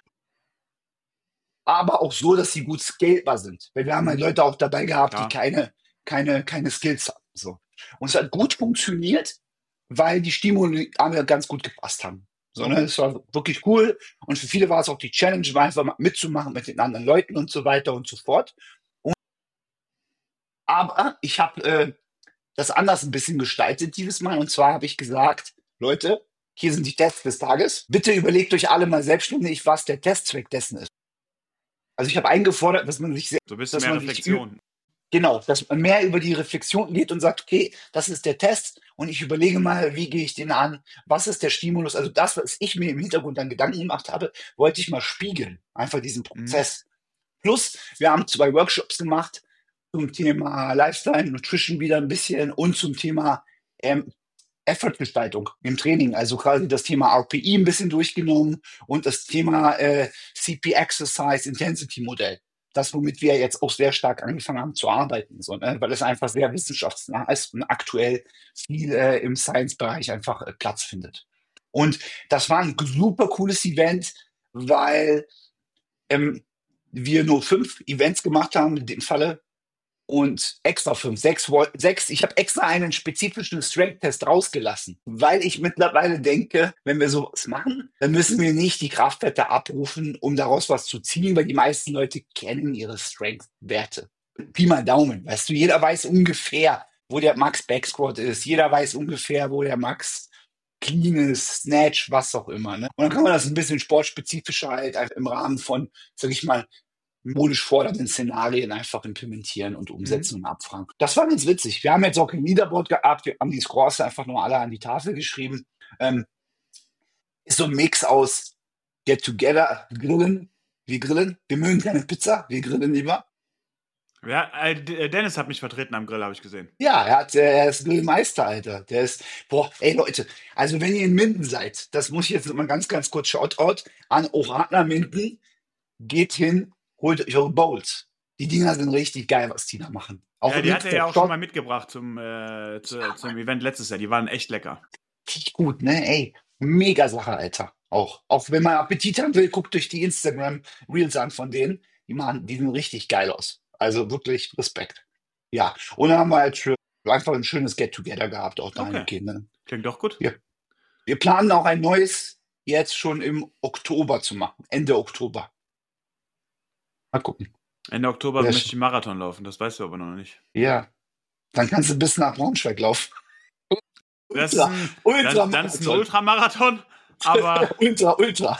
[SPEAKER 1] aber auch so, dass sie gut scalbar sind. Weil wir haben halt
[SPEAKER 2] mhm,
[SPEAKER 1] Leute auch dabei gehabt, die
[SPEAKER 2] klar.
[SPEAKER 1] keine, keine, keine Skills haben. So. Und es hat gut funktioniert, weil die Stimuli alle ganz gut gepasst haben. So, ne?
[SPEAKER 2] So.
[SPEAKER 1] Es war wirklich cool. Und für viele war es auch die Challenge, war einfach mal mitzumachen mit den anderen Leuten und so weiter und so fort. Und, aber ich habe äh, das anders ein bisschen gestaltet dieses Mal. Und zwar habe ich gesagt, Leute, hier sind die Tests des Tages. Bitte überlegt euch alle mal selbstständig, was der Testzweck dessen ist. Also ich habe eingefordert, dass man sich, se-
[SPEAKER 2] So ein bisschen
[SPEAKER 1] dass
[SPEAKER 2] mehr
[SPEAKER 1] man sich ü-
[SPEAKER 2] Reflexion.
[SPEAKER 1] genau, dass man mehr über die Reflexion geht und sagt, okay, das ist der Test und ich überlege mal, wie gehe ich den an? Was ist der Stimulus? Also das, was ich mir im Hintergrund dann Gedanken gemacht habe, wollte ich mal spiegeln. Einfach diesen
[SPEAKER 2] Mhm.
[SPEAKER 1] Prozess. Plus, wir haben zwei Workshops gemacht zum Thema Lifestyle, Nutrition wieder ein bisschen und zum Thema ähm, Effortgestaltung im Training. Also quasi das Thema R P I ein bisschen durchgenommen und das Thema äh, C P Exercise Intensity Modell. Das, womit wir jetzt auch sehr stark angefangen haben zu arbeiten, so, ne? Weil es einfach sehr wissenschaftsnah ist und aktuell viel äh, im Science-Bereich einfach äh, Platz findet. Und das war ein super cooles Event, weil ähm, wir nur fünf Events gemacht haben, in dem Falle, und extra fünf, sechs, woll- sechs. Ich habe extra einen spezifischen Strength-Test rausgelassen, weil ich mittlerweile denke, wenn wir sowas machen, dann müssen wir nicht die Kraftwerte abrufen, um daraus was zu ziehen, weil die meisten Leute kennen ihre Strength-Werte. Pi mal Daumen, weißt du, jeder weiß ungefähr, wo der Max Backsquat ist, jeder weiß ungefähr, wo der Max Clean ist, Snatch, was auch immer. Ne? Und dann kann man das ein bisschen sportspezifischer halt einfach im Rahmen von, sag ich mal, modisch fordernden Szenarien einfach implementieren und
[SPEAKER 2] Mhm.
[SPEAKER 1] umsetzen und abfragen. Das war ganz witzig. Wir haben jetzt auch kein Leaderboard gehabt, wir haben die Scores einfach nur alle an die Tafel geschrieben. Ähm, ist so ein Mix aus Get Together, Grillen, wir grillen, wir mögen keine Pizza, wir grillen lieber.
[SPEAKER 2] Ja, äh, D- Dennis hat mich vertreten am Grill, habe ich gesehen.
[SPEAKER 1] Ja, er hat, er ist Grillmeister, Alter. Der ist, boah, ey Leute, also wenn ihr in Minden seid, das muss ich jetzt mal ganz, ganz kurz Shoutout an Oratner Minden. Geht hin, holt euch eure Bowls. Die Dinger sind richtig geil, was die da machen. Auch
[SPEAKER 2] Ja, die hat
[SPEAKER 1] mit
[SPEAKER 2] er
[SPEAKER 1] der
[SPEAKER 2] ja auch schon
[SPEAKER 1] Shot,
[SPEAKER 2] mal mitgebracht zum, äh, zu, zum Event letztes Jahr. Die waren echt lecker.
[SPEAKER 1] richtig gut, ne? Ey, mega Sache, Alter. Auch, auch wenn man Appetit haben will, guckt euch die Instagram Reels an von denen. Die machen, die sehen richtig geil aus. Also wirklich Respekt. Ja, und dann haben wir halt schön, einfach ein schönes Get-Together gehabt, auch
[SPEAKER 2] Okay,
[SPEAKER 1] dahingehend. Ne?
[SPEAKER 2] klingt doch gut.
[SPEAKER 1] Ja. Wir planen auch ein neues jetzt schon im Oktober zu machen. Ende Oktober. Mal gucken.
[SPEAKER 2] Ende Oktober
[SPEAKER 1] Ja,
[SPEAKER 2] möchte ich
[SPEAKER 1] sch-
[SPEAKER 2] einen Marathon laufen, das weißt du aber noch nicht.
[SPEAKER 1] ja. Dann kannst du bis nach Braunschweig laufen.
[SPEAKER 2] Das ist
[SPEAKER 1] Ultra,
[SPEAKER 2] ein, dann, dann ist ein
[SPEAKER 1] Ultramarathon.
[SPEAKER 2] Ultramarathon, aber
[SPEAKER 1] Ultra, Ultra.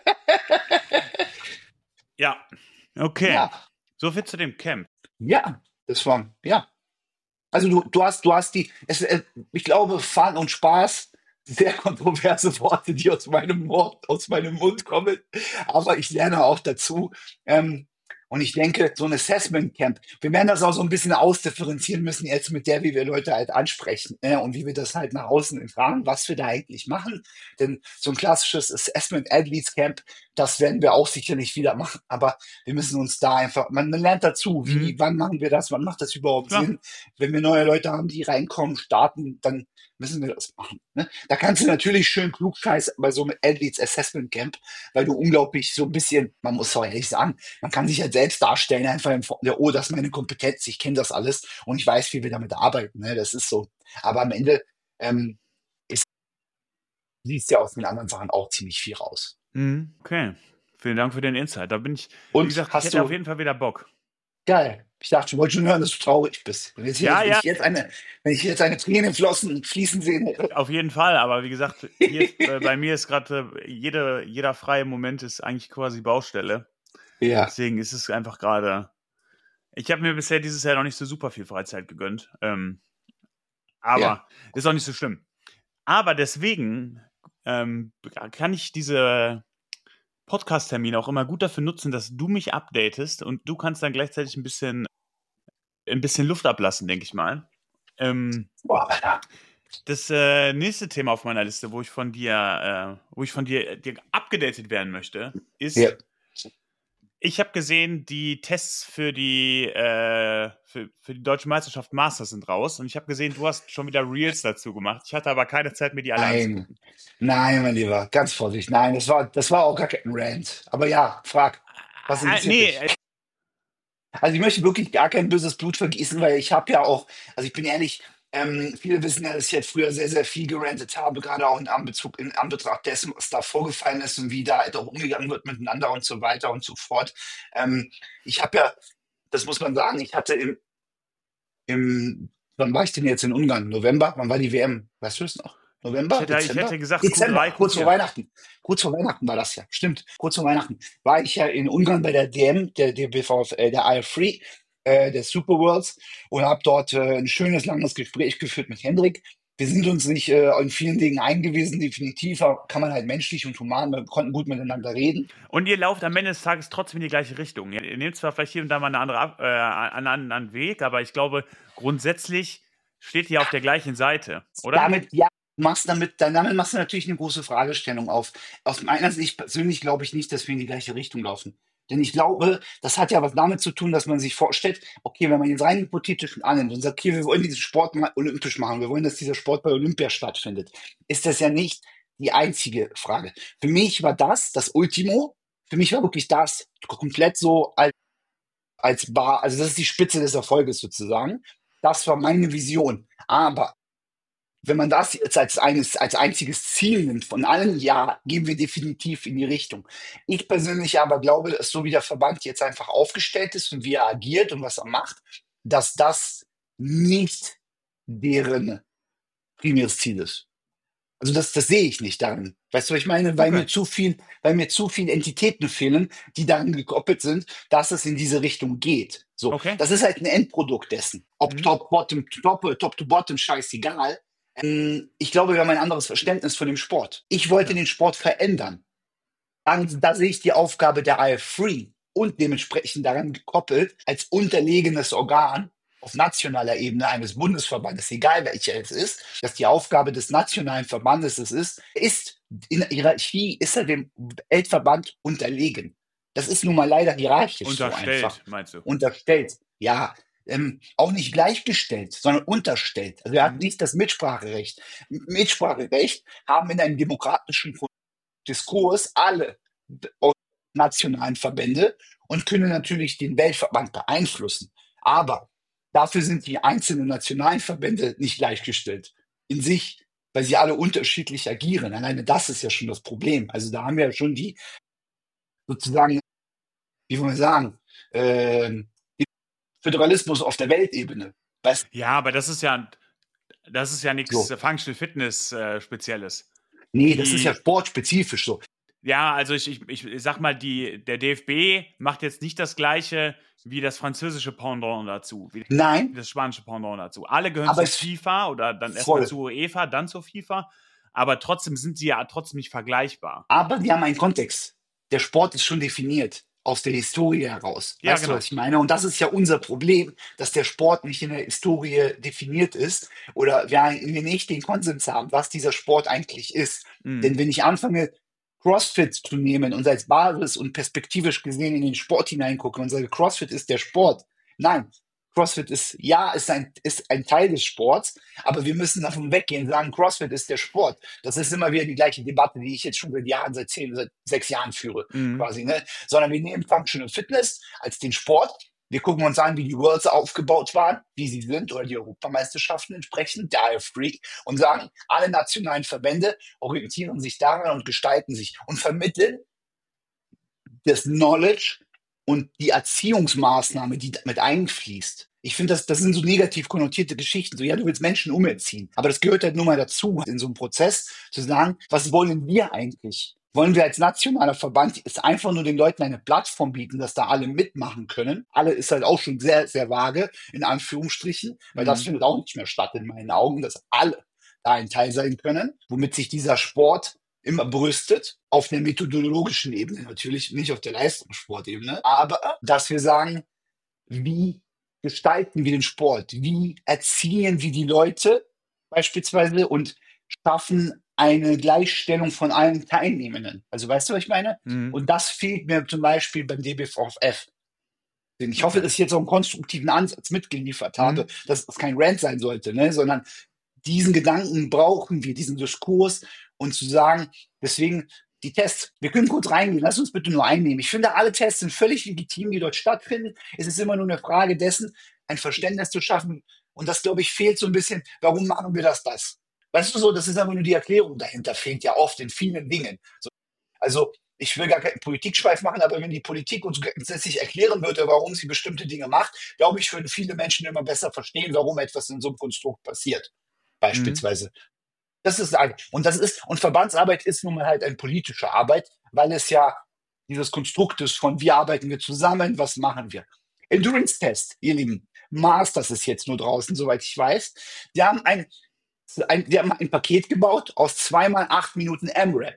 [SPEAKER 2] ja. Okay.
[SPEAKER 1] Ja,
[SPEAKER 2] So viel zu dem Camp.
[SPEAKER 1] ja, das war, ja. Also du, du hast, du hast die, es, äh, ich glaube, Fun und Spaß, sehr kontroverse Worte, die aus meinem Mund, aus meinem Mund kommen. Aber ich lerne auch dazu. Ähm, und ich denke, so ein Assessment Camp, wir werden das auch so ein bisschen ausdifferenzieren müssen jetzt mit der, wie wir Leute halt ansprechen, ne? Und wie wir das halt nach außen fragen, was wir da eigentlich machen. Denn so ein klassisches Assessment Athletes Camp, das werden wir auch sicherlich wieder machen. Aber wir müssen uns da einfach, man, man lernt dazu, wie,
[SPEAKER 2] Mhm.
[SPEAKER 1] wann machen wir das, wann macht das überhaupt
[SPEAKER 2] Klar.
[SPEAKER 1] Sinn? Wenn wir neue Leute haben, die reinkommen, starten, dann müssen wir das machen. Ne? Da kannst du natürlich schön klug scheißen bei so einem Athletes Assessment Camp, weil du unglaublich so ein bisschen, man muss auch ehrlich sagen, man kann sich halt selbst darstellen, einfach in Form der, oh, das ist meine Kompetenz, ich kenne das alles und ich weiß, wie wir damit arbeiten. Ne? Das ist so. Aber am Ende ähm, ist, siehst ja aus den anderen Sachen auch ziemlich viel raus.
[SPEAKER 2] Mhm. Okay. Vielen Dank für den Insight. Da bin ich, wie
[SPEAKER 1] Und
[SPEAKER 2] gesagt, ich
[SPEAKER 1] hast
[SPEAKER 2] hätte auf
[SPEAKER 1] du,
[SPEAKER 2] jeden Fall wieder Bock.
[SPEAKER 1] geil, ich dachte, ich wollte schon hören, dass du traurig bist. Wenn, jetzt hier,
[SPEAKER 2] Ja,
[SPEAKER 1] wenn
[SPEAKER 2] ja,
[SPEAKER 1] ich jetzt eine, wenn ich jetzt eine Träne flossen, fließen sehen hätte.
[SPEAKER 2] auf jeden Fall. Aber wie gesagt, hier ist, äh, bei mir ist gerade äh, jede, jeder freie Moment ist eigentlich quasi Baustelle.
[SPEAKER 1] Ja,
[SPEAKER 2] Deswegen ist es einfach gerade. Ich habe mir bisher dieses Jahr noch nicht so super viel Freizeit gegönnt. Ähm,
[SPEAKER 1] ja.
[SPEAKER 2] aber ist auch nicht so schlimm. Aber deswegen ähm, kann ich diese Podcast-Termine auch immer gut dafür nutzen, dass du mich updatest und du kannst dann gleichzeitig ein bisschen, ein bisschen Luft ablassen, denke ich mal. Ähm,
[SPEAKER 1] Boah, Alter.
[SPEAKER 2] das äh, nächste Thema auf meiner Liste, wo ich von dir, äh, wo ich von dir, dir abgedatet werden möchte,
[SPEAKER 1] Ja.
[SPEAKER 2] ist, ich habe gesehen, die Tests für die, äh, für, für die Deutsche Meisterschaft Masters sind raus und ich habe gesehen, du hast schon wieder Reels dazu gemacht. Ich hatte aber keine Zeit, mir die alle
[SPEAKER 1] Nein,
[SPEAKER 2] anzugucken.
[SPEAKER 1] nein, mein Lieber, ganz vorsichtig. Nein, das war, das war auch gar kein Rant. Aber ja, frag, was
[SPEAKER 2] Äh,
[SPEAKER 1] interessiert
[SPEAKER 2] nee,
[SPEAKER 1] dich? Also ich möchte wirklich gar kein böses Blut vergießen, weil ich habe ja auch, also ich bin ehrlich, ähm, viele wissen ja, dass ich jetzt früher sehr, sehr viel gerantet habe, gerade auch in Anbezug, in Anbetracht dessen, was da vorgefallen ist und wie da halt auch umgegangen wird miteinander und so weiter und so fort. Ähm, ich habe ja, das muss man sagen, ich hatte im, im, wann war ich denn jetzt in Ungarn? November? Wann war die W M? Weißt du es noch?
[SPEAKER 2] ich
[SPEAKER 1] November?
[SPEAKER 2] hätte, ich hätte
[SPEAKER 1] Dezember?
[SPEAKER 2] gesagt Q drei,
[SPEAKER 1] Dezember, kurz vor
[SPEAKER 2] Q vier.
[SPEAKER 1] Weihnachten. Kurz vor Weihnachten war das ja. Stimmt, kurz vor Weihnachten war ich ja in Ungarn bei der D M, der, der B V F, äh, der I F drei, äh, der Super Worlds und habe dort äh, ein schönes, langes Gespräch geführt mit Hendrik. Wir sind uns nicht äh, in vielen Dingen eingewiesen, definitiv, aber kann man halt menschlich und human, wir konnten gut miteinander reden.
[SPEAKER 2] Und ihr lauft am Ende des Tages trotzdem in die gleiche Richtung. Ihr, ihr nehmt zwar vielleicht hier und da mal eine andere, Ab- äh, einen anderen Weg, aber ich glaube, grundsätzlich steht ihr auf der gleichen Seite, oder?
[SPEAKER 1] Damit, ja, machst damit, dann damit machst du natürlich eine große Fragestellung auf. Aus meiner Sicht persönlich glaube ich nicht, dass wir in die gleiche Richtung laufen. Denn ich glaube, das hat ja was damit zu tun, dass man sich vorstellt, okay, wenn man jetzt rein hypothetisch annimmt und sagt, okay, wir wollen diesen Sport mal olympisch machen, wir wollen, dass dieser Sport bei Olympia stattfindet, ist das ja nicht die einzige Frage. Für mich war das das Ultimo, für mich war wirklich das komplett so als, als Bar, also das ist die Spitze des Erfolges sozusagen. Das war meine Vision. Aber wenn man das jetzt als, eines, als einziges Ziel nimmt von allen, ja, gehen wir definitiv in die Richtung. Ich persönlich aber glaube, dass so wie der Verband jetzt einfach aufgestellt ist und wie er agiert und was er macht, dass das nicht deren primäres Ziel ist. Also das, das sehe ich nicht darin. Weißt du, was ich meine? Weil
[SPEAKER 2] Okay.
[SPEAKER 1] mir zu viel, weil mir zu viele Entitäten fehlen, die daran gekoppelt sind, dass es in diese Richtung geht. So,
[SPEAKER 2] Okay.
[SPEAKER 1] das ist halt ein Endprodukt dessen. Ob
[SPEAKER 2] Mhm.
[SPEAKER 1] top, bottom, top, top to bottom, scheißegal. Ähm, ich glaube, wir haben ein anderes Verständnis von dem Sport. Ich wollte
[SPEAKER 2] Ja.
[SPEAKER 1] den Sport verändern. Dann, da sehe ich die Aufgabe der I F Free und dementsprechend daran gekoppelt als unterlegenes Organ auf nationaler Ebene eines Bundesverbandes, egal welcher es ist, dass die Aufgabe des nationalen Verbandes es ist, ist in der Hierarchie, ist er dem Weltverband unterlegen. Das ist nun mal leider hierarchisch so einfach.
[SPEAKER 2] Unterstellt, meinst du?
[SPEAKER 1] Unterstellt. Ja, ähm, auch nicht gleichgestellt, sondern unterstellt. Also er hat
[SPEAKER 2] Mhm.
[SPEAKER 1] nicht das Mitspracherecht. Mitspracherecht haben in einem demokratischen Diskurs alle nationalen Verbände und können natürlich den Weltverband beeinflussen. Aber dafür sind die einzelnen nationalen Verbände nicht gleichgestellt in sich, weil sie alle unterschiedlich agieren. Alleine das ist ja schon das Problem. Also da haben wir ja schon die sozusagen, wie wollen wir sagen, äh, Föderalismus auf der Weltebene. Weißt
[SPEAKER 2] Ja, aber das ist ja, das ist ja
[SPEAKER 1] du?
[SPEAKER 2] nichts
[SPEAKER 1] So.
[SPEAKER 2] Functional Fitness äh, Spezielles.
[SPEAKER 1] Nee, das ist ja
[SPEAKER 2] Die,
[SPEAKER 1] sportspezifisch so.
[SPEAKER 2] ja, also ich, ich, ich sag mal, die, der D F B macht jetzt nicht das Gleiche wie das französische Pendant dazu, wie
[SPEAKER 1] Nein,
[SPEAKER 2] das spanische Pendant dazu. Alle gehören
[SPEAKER 1] aber
[SPEAKER 2] zur
[SPEAKER 1] es
[SPEAKER 2] FIFA oder dann erstmal
[SPEAKER 1] voll.
[SPEAKER 2] zur UEFA, dann zur FIFA, aber trotzdem sind sie ja trotzdem nicht vergleichbar.
[SPEAKER 1] Aber die haben einen Kontext. Der Sport ist schon definiert aus der Historie heraus.
[SPEAKER 2] Ja,
[SPEAKER 1] Weißt du,
[SPEAKER 2] genau.
[SPEAKER 1] was ich meine? Und das ist ja unser Problem, dass der Sport nicht in der Historie definiert ist oder wir, wir nicht den Konsens haben, was dieser Sport eigentlich ist.
[SPEAKER 2] Mhm.
[SPEAKER 1] Denn wenn ich anfange, CrossFit zu nehmen und als Basis und perspektivisch gesehen in den Sport hineingucke und sage, CrossFit ist der Sport. Nein, CrossFit ist, ja, ist ein, ist ein Teil des Sports, aber wir müssen davon weggehen, sagen, CrossFit ist der Sport. Das ist immer wieder die gleiche Debatte, die ich jetzt schon seit Jahren, seit zehn, seit sechs Jahren führe,
[SPEAKER 2] Mhm.
[SPEAKER 1] quasi, ne? Sondern wir nehmen Functional Fitness als den Sport. Wir gucken uns an, wie die Worlds aufgebaut waren, wie sie sind, oder die Europameisterschaften entsprechend, der I F Freak, und sagen, alle nationalen Verbände orientieren sich daran und gestalten sich und vermitteln das Knowledge und die Erziehungsmaßnahme, die mit einfließt. Ich finde, das, das sind so negativ konnotierte Geschichten. So, ja, du willst Menschen umerziehen. Aber das gehört halt nur mal dazu, in so einem Prozess zu sagen, was wollen wir eigentlich? Wollen wir als nationaler Verband ist einfach nur den Leuten eine Plattform bieten, dass da alle mitmachen können? Alle ist halt auch schon sehr, sehr vage, in Anführungsstrichen, weil das
[SPEAKER 2] Mhm.
[SPEAKER 1] findet auch nicht mehr statt in meinen Augen, dass alle da ein Teil sein können, womit sich dieser Sport immer brüstet, auf der methodologischen Ebene natürlich, nicht auf der Leistungssportebene, aber dass wir sagen, wie gestalten wir den Sport? Wie erziehen wir die Leute beispielsweise und schaffen eine Gleichstellung von allen Teilnehmenden? Also weißt du, was ich meine?
[SPEAKER 2] Mhm.
[SPEAKER 1] Und das fehlt mir zum Beispiel beim D B V F. Ich hoffe,
[SPEAKER 2] Okay.
[SPEAKER 1] dass ich jetzt auch einen konstruktiven Ansatz mitgeliefert habe,
[SPEAKER 2] Mhm.
[SPEAKER 1] dass es kein Rant sein sollte, ne? Sondern diesen Gedanken brauchen wir, diesen Diskurs und zu sagen, deswegen die Tests, wir können kurz reingehen, lass uns bitte nur einnehmen. Ich finde, alle Tests sind völlig legitim, die dort stattfinden. Es ist immer nur eine Frage dessen, ein Verständnis zu schaffen. Und das, glaube ich, fehlt so ein bisschen, warum machen wir das, das? Weißt du so, das ist einfach nur die Erklärung dahinter, fehlt ja oft in vielen Dingen. So, also, ich will gar keinen Politikschweif machen, aber wenn die Politik uns grundsätzlich erklären würde, warum sie bestimmte Dinge macht, glaube ich, würden viele Menschen immer besser verstehen, warum etwas in so einem Konstrukt passiert
[SPEAKER 2] Mhm.
[SPEAKER 1] beispielsweise. Das ist ein, und das ist, und Verbandsarbeit ist nun mal halt eine politische Arbeit, weil es ja dieses Konstrukt ist von wie arbeiten wir zusammen, was machen wir. Endurance-Test, ihr Lieben. Masters ist jetzt nur draußen, soweit ich weiß. Die haben ein, ein, die haben ein Paket gebaut aus zweimal acht Minuten M-Rap.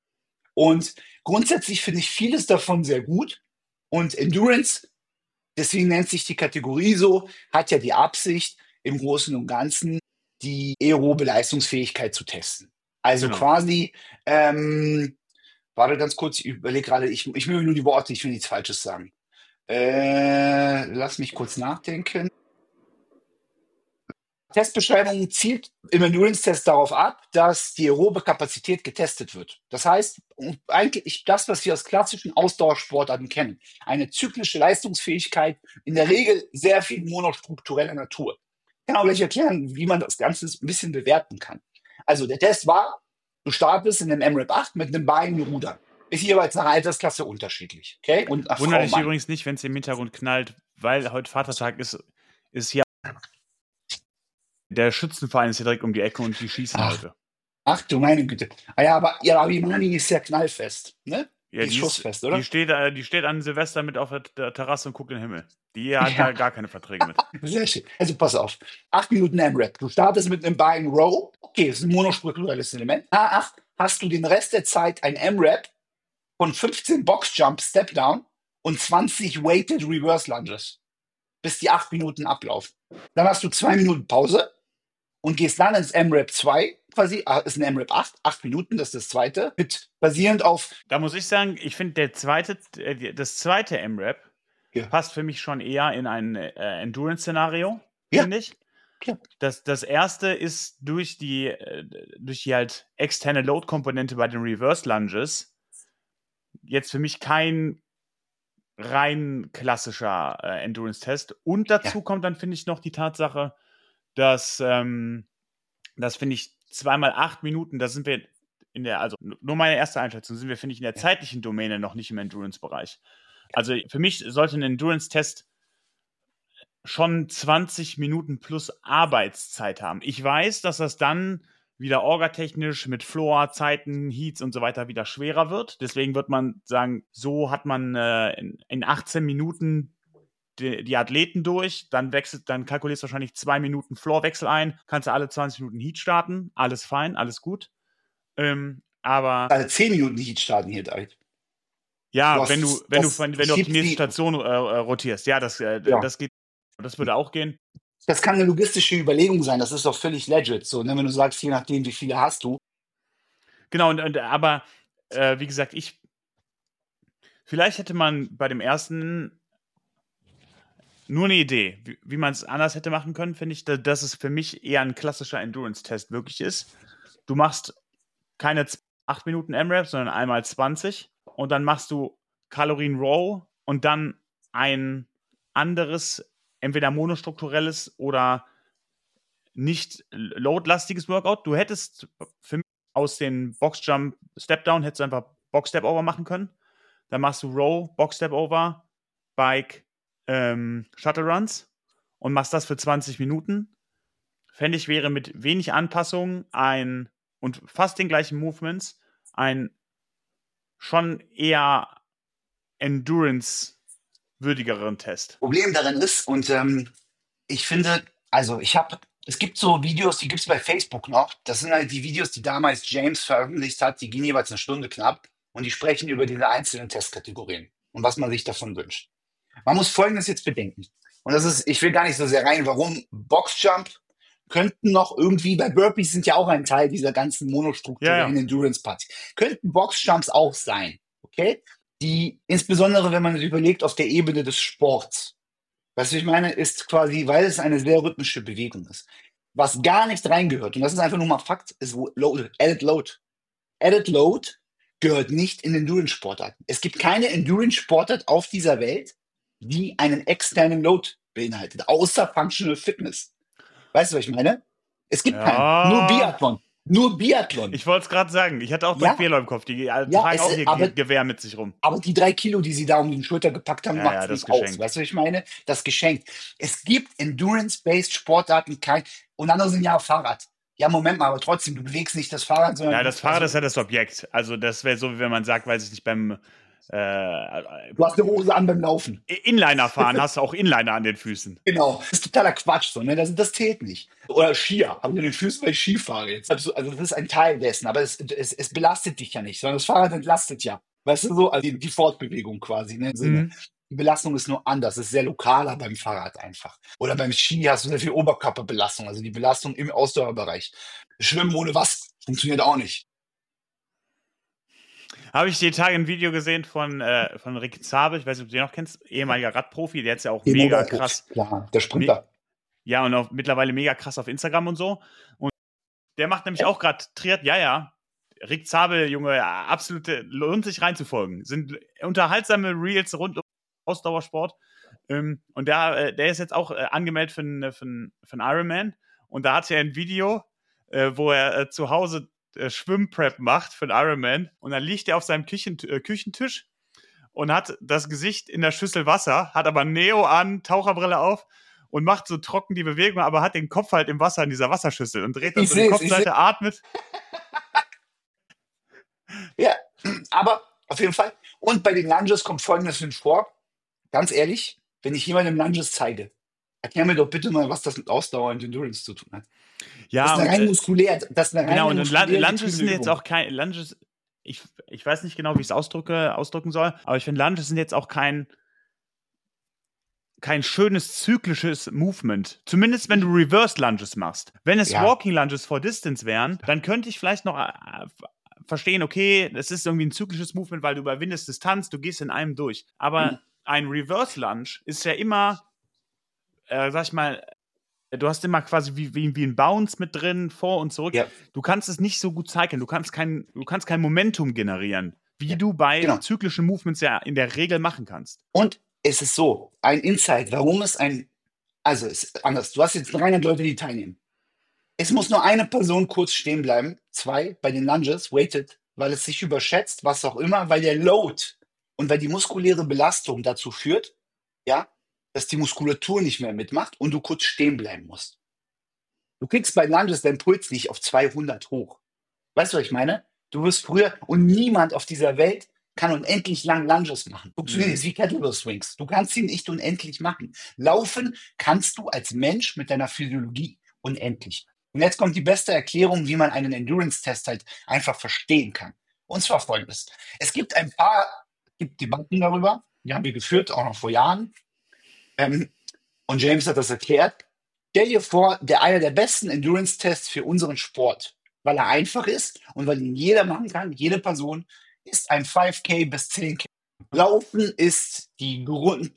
[SPEAKER 1] Und grundsätzlich finde ich vieles davon sehr gut. Und Endurance, deswegen nennt sich die Kategorie so, hat ja die Absicht, im Großen und Ganzen die aerobe Leistungsfähigkeit zu testen. Also
[SPEAKER 2] Genau.
[SPEAKER 1] quasi, ähm, warte ganz kurz, ich überlege gerade, ich, ich will nur die Worte, ich will nichts Falsches sagen. Äh, lass mich kurz nachdenken. Testbeschreibung zielt im Endurance-Test darauf ab, dass die aerobe Kapazität getestet wird. Das heißt, eigentlich das, was wir aus klassischen Ausdauersportarten kennen. Eine zyklische Leistungsfähigkeit, in der Regel sehr viel monostruktureller Natur. kann auch gleich erklären, wie man das Ganze ein bisschen bewerten kann. Also der Test war, du startest in einem M Rap acht mit einem Bein Rudern. Ist jeweils nach Altersklasse unterschiedlich, okay? Und nach
[SPEAKER 2] Wundert
[SPEAKER 1] Frau,
[SPEAKER 2] dich
[SPEAKER 1] Mann.
[SPEAKER 2] übrigens nicht, wenn es im Hintergrund knallt, weil heute Vatertag ist, ist hier der Schützenverein ist hier direkt um die Ecke und die schießen
[SPEAKER 1] Ach,
[SPEAKER 2] heute.
[SPEAKER 1] ach du meine Güte. Ah ja, aber ja, Abimani ist ja knallfest, ne?
[SPEAKER 2] Ja,
[SPEAKER 1] Die ist
[SPEAKER 2] die, ist,
[SPEAKER 1] schussfest, oder?
[SPEAKER 2] die, steht, äh, die steht an Silvester mit auf der, der Terrasse und guckt in den Himmel. Die hat
[SPEAKER 1] Ja,
[SPEAKER 2] da gar keine Verträge mit.
[SPEAKER 1] sehr schön. Also pass auf. Acht Minuten M-Rap. Du startest mit einem Bein Row. Okay, ist ein monostrukturelles Element. A acht hast du den Rest der Zeit ein M-Rap von fünfzehn Box-Jump Step-Down und zwanzig Weighted Reverse Lunges, bis die acht Minuten ablaufen. Dann hast du zwei Minuten Pause und gehst dann ins M-Rap zwei, quasi, ah, ist ein M-Rap acht, acht Minuten, das ist das zweite, mit basierend auf.
[SPEAKER 2] Da muss ich sagen, ich finde der zweite, äh, das zweite M-Rap
[SPEAKER 1] Ja,
[SPEAKER 2] passt für mich schon eher in ein äh, Endurance-Szenario,
[SPEAKER 1] ja,
[SPEAKER 2] finde ich.
[SPEAKER 1] ja.
[SPEAKER 2] Das, das erste ist durch die, äh, durch die halt externe Load-Komponente bei den Reverse-Lunges jetzt für mich kein rein klassischer äh, Endurance-Test. Und dazu
[SPEAKER 1] Ja.
[SPEAKER 2] kommt dann, finde ich, noch die Tatsache, dass, ähm, das finde ich, zweimal acht Minuten, da sind wir in der, also nur meine erste Einschätzung, sind wir, finde ich, in der
[SPEAKER 1] Ja.
[SPEAKER 2] zeitlichen Domäne noch nicht im Endurance-Bereich. Also für mich sollte ein Endurance-Test schon zwanzig Minuten plus Arbeitszeit haben. Ich weiß, dass das dann wieder orgatechnisch mit Floor, Zeiten, Heats und so weiter wieder schwerer wird. Deswegen wird man sagen, so hat man äh, in, in achtzehn Minuten die, die Athleten durch, dann wechselt, dann kalkulierst du wahrscheinlich zwei Minuten Floorwechsel ein, kannst du alle zwanzig Minuten Heat starten, alles fein, alles gut. Ähm, aber
[SPEAKER 1] Also zehn Minuten Heat starten hier direkt. Du
[SPEAKER 2] ja, wenn du,
[SPEAKER 1] hast,
[SPEAKER 2] wenn du,
[SPEAKER 1] das
[SPEAKER 2] wenn, wenn du auf die
[SPEAKER 1] schiebt
[SPEAKER 2] nächste
[SPEAKER 1] sie,
[SPEAKER 2] Station äh, äh, rotierst, ja, das, äh,
[SPEAKER 1] ja.
[SPEAKER 2] das geht, das würde auch gehen.
[SPEAKER 1] Das kann eine logistische Überlegung sein, das ist doch völlig legit, so, ne? Wenn du sagst, je nachdem, wie viele hast du.
[SPEAKER 2] Genau, und, und aber äh, wie gesagt, ich vielleicht hätte man bei dem ersten nur eine Idee, wie, wie man es anders hätte machen können, finde ich, da, dass es für mich eher ein klassischer Endurance-Test wirklich ist. Du machst keine acht Minuten M-Rap, sondern einmal zwanzig und dann machst du Kalorien Row und dann ein anderes, entweder monostrukturelles oder nicht loadlastiges Workout. Du hättest für mich aus den Boxjump Step-Down hättest du einfach Box-Step-Over machen können. Dann machst du Row, Box-Step-Over, Bike, ähm, Shuttle-Runs und machst das für zwanzig Minuten. Fände ich, wäre mit wenig Anpassungen ein und fast den gleichen Movements ein schon eher Endurance-würdigeren Test.
[SPEAKER 1] Problem darin ist, und ähm, ich finde, also ich habe, es gibt so Videos, die gibt es bei Facebook noch. Das sind halt die Videos, die damals James veröffentlicht hat. Die gehen jeweils eine Stunde knapp und die sprechen über diese einzelnen Testkategorien und was man sich davon wünscht. Man muss Folgendes jetzt bedenken. Und das ist, ich will gar nicht so sehr rein, warum Boxjump könnten noch irgendwie, bei Burpees sind ja auch ein Teil dieser ganzen monostrukturellen
[SPEAKER 2] Ja, ja.
[SPEAKER 1] Endurance-Party, könnten Boxjumps auch sein, okay? Die, insbesondere wenn man sich überlegt, auf der Ebene des Sports. Was ich meine, ist quasi, weil es eine sehr rhythmische Bewegung ist. Was gar nicht reingehört, und das ist einfach nur mal Fakt, ist Load, Added Load. Added Load gehört nicht in Endurance-Sportarten. Es gibt keine Endurance-Sportart auf dieser Welt, die einen externen Load beinhaltet, außer Functional Fitness. Weißt du, was ich meine? Es gibt keinen. Nur
[SPEAKER 2] Ja.
[SPEAKER 1] Biathlon. Nur Biathlon.
[SPEAKER 2] Ich wollte es gerade sagen. Ich hatte auch
[SPEAKER 1] Ja.
[SPEAKER 2] direkt Biathlon im Kopf. Die äh,
[SPEAKER 1] Ja,
[SPEAKER 2] tragen
[SPEAKER 1] es
[SPEAKER 2] auch
[SPEAKER 1] ist-
[SPEAKER 2] ihr
[SPEAKER 1] aber-
[SPEAKER 2] Ge Gewehr mit sich rum.
[SPEAKER 1] Aber die drei Kilo, die sie da um die Schulter gepackt haben,
[SPEAKER 2] Ja,
[SPEAKER 1] macht
[SPEAKER 2] ja,
[SPEAKER 1] es
[SPEAKER 2] das
[SPEAKER 1] nicht aus.
[SPEAKER 2] Geschenk.
[SPEAKER 1] Weißt du, was ich meine? Das Geschenk. Es gibt Endurance-based Sportarten kein. Und andere sind ja Fahrrad. Ja, Moment mal, aber trotzdem, du bewegst nicht das Fahrrad, sondern.
[SPEAKER 2] Ja, das Fahrrad
[SPEAKER 1] also,
[SPEAKER 2] ist ja das Objekt. Also das wäre so, wie wenn man sagt, weiß ich nicht, beim äh,
[SPEAKER 1] Du hast eine Hose an beim Laufen.
[SPEAKER 2] Inliner fahren hast du auch Inliner an den Füßen.
[SPEAKER 1] Genau. Das ist totaler Quatsch, so, ne? Das, das zählt nicht. Oder Skier. Haben wir den Füßen, weil ich Ski fahre jetzt. Also, also das ist ein Teil dessen, aber es, es, es belastet dich ja nicht, sondern das Fahrrad entlastet ja. Weißt du so? Also die, die Fortbewegung quasi, ne? Im Sinne.
[SPEAKER 2] Mhm.
[SPEAKER 1] Die Belastung ist nur anders. Es ist sehr lokaler beim Fahrrad einfach. Oder beim Ski hast du sehr viel Oberkörperbelastung, also die Belastung im Ausdauerbereich. Schwimmen ohne was funktioniert auch nicht.
[SPEAKER 2] Habe ich die Tage ein Video gesehen von, äh, von Rick Zabel, ich weiß nicht, ob du den noch kennst, ehemaliger Radprofi, der ist ja auch
[SPEAKER 1] Den
[SPEAKER 2] mega
[SPEAKER 1] Oberkörper,
[SPEAKER 2] krass.
[SPEAKER 1] Klar, der Sprinter.
[SPEAKER 2] Ja, und auch mittlerweile mega krass auf Instagram und so. Und der macht nämlich auch gerade Triat, ja, ja. Rick Zabel, Junge, absolute, lohnt sich reinzufolgen. Sind unterhaltsame Reels rund um Ausdauersport. Ähm, und der, äh, der ist jetzt auch äh, angemeldet für einen für n- für n Ironman. Und da hat er ein Video, äh, wo er äh, zu Hause äh, Schwimmprep macht für einen Ironman. Und dann liegt er auf seinem Küchen äh, Küchentisch und hat das Gesicht in der Schüssel Wasser, hat aber Neo an, Taucherbrille auf und macht so trocken die Bewegung, aber hat den Kopf halt im Wasser in dieser Wasserschüssel und dreht dann
[SPEAKER 1] Ich
[SPEAKER 2] so die
[SPEAKER 1] sehe es, ich sehe
[SPEAKER 2] Kopfseite, atmet.
[SPEAKER 1] Ja, aber auf jeden Fall. Und bei den Lunges kommt Folgendes hin vor. Ganz ehrlich, wenn ich jemandem Lunges zeige, erklär mir doch bitte mal, was das mit Ausdauer und Endurance zu tun hat. Das
[SPEAKER 2] Ja,
[SPEAKER 1] ist eine
[SPEAKER 2] und
[SPEAKER 1] rein
[SPEAKER 2] äh,
[SPEAKER 1] muskulär, das ist eine
[SPEAKER 2] genau,
[SPEAKER 1] reine
[SPEAKER 2] und Lun-
[SPEAKER 1] muskulär
[SPEAKER 2] Lunges sind
[SPEAKER 1] getriebene
[SPEAKER 2] jetzt
[SPEAKER 1] Übung.
[SPEAKER 2] auch kein, Lunges, ich, ich weiß nicht genau, wie ich es ausdrücke, ausdrücken soll, aber ich finde, Lunges sind jetzt auch kein, kein schönes zyklisches Movement. Zumindest wenn du Reverse Lunges machst. Wenn es
[SPEAKER 1] Ja,
[SPEAKER 2] Walking Lunges for Distance wären, dann könnte ich vielleicht noch äh, verstehen, okay, das ist irgendwie ein zyklisches Movement, weil du überwindest Distanz, du gehst in einem durch. Aber ein Reverse Lunge ist ja immer, äh, sag ich mal, du hast immer quasi wie, wie, wie ein Bounce mit drin, vor und zurück.
[SPEAKER 1] ja,
[SPEAKER 2] Du kannst es nicht so gut cyclen, du kannst kein, du kannst kein Momentum generieren, wie
[SPEAKER 1] ja,
[SPEAKER 2] du bei
[SPEAKER 1] genau.
[SPEAKER 2] zyklischen Movements ja in der Regel machen kannst.
[SPEAKER 1] Und es ist so, ein Insight, warum es ein, also es ist anders. Du hast jetzt dreihundert Leute, die teilnehmen. Es muss nur eine Person kurz stehen bleiben, zwei bei den Lunges, waited, weil es sich überschätzt, was auch immer, weil der Load und weil die muskuläre Belastung dazu führt, ja, dass die Muskulatur nicht mehr mitmacht und du kurz stehen bleiben musst. Du kriegst bei Lunges deinen Puls nicht auf zweihundert hoch. Weißt du, was ich meine? Du wirst früher und niemand auf dieser Welt kann unendlich lang Lunges machen. Funktioniert
[SPEAKER 2] Mhm.
[SPEAKER 1] ist wie Kettlebell Swings. Du kannst sie nicht unendlich machen. Laufen kannst du als Mensch mit deiner Physiologie unendlich. Und jetzt kommt die beste Erklärung, wie man einen Endurance-Test halt einfach verstehen kann. Und zwar folgendes. Es gibt ein paar gibt Debatten darüber, die haben wir geführt, auch noch vor Jahren. Ähm, und James hat das erklärt. Stell dir vor, der einer der besten Endurance-Tests für unseren Sport, weil er einfach ist und weil ihn jeder machen kann, jede Person, ist ein fünf K bis zehn K. Laufen ist die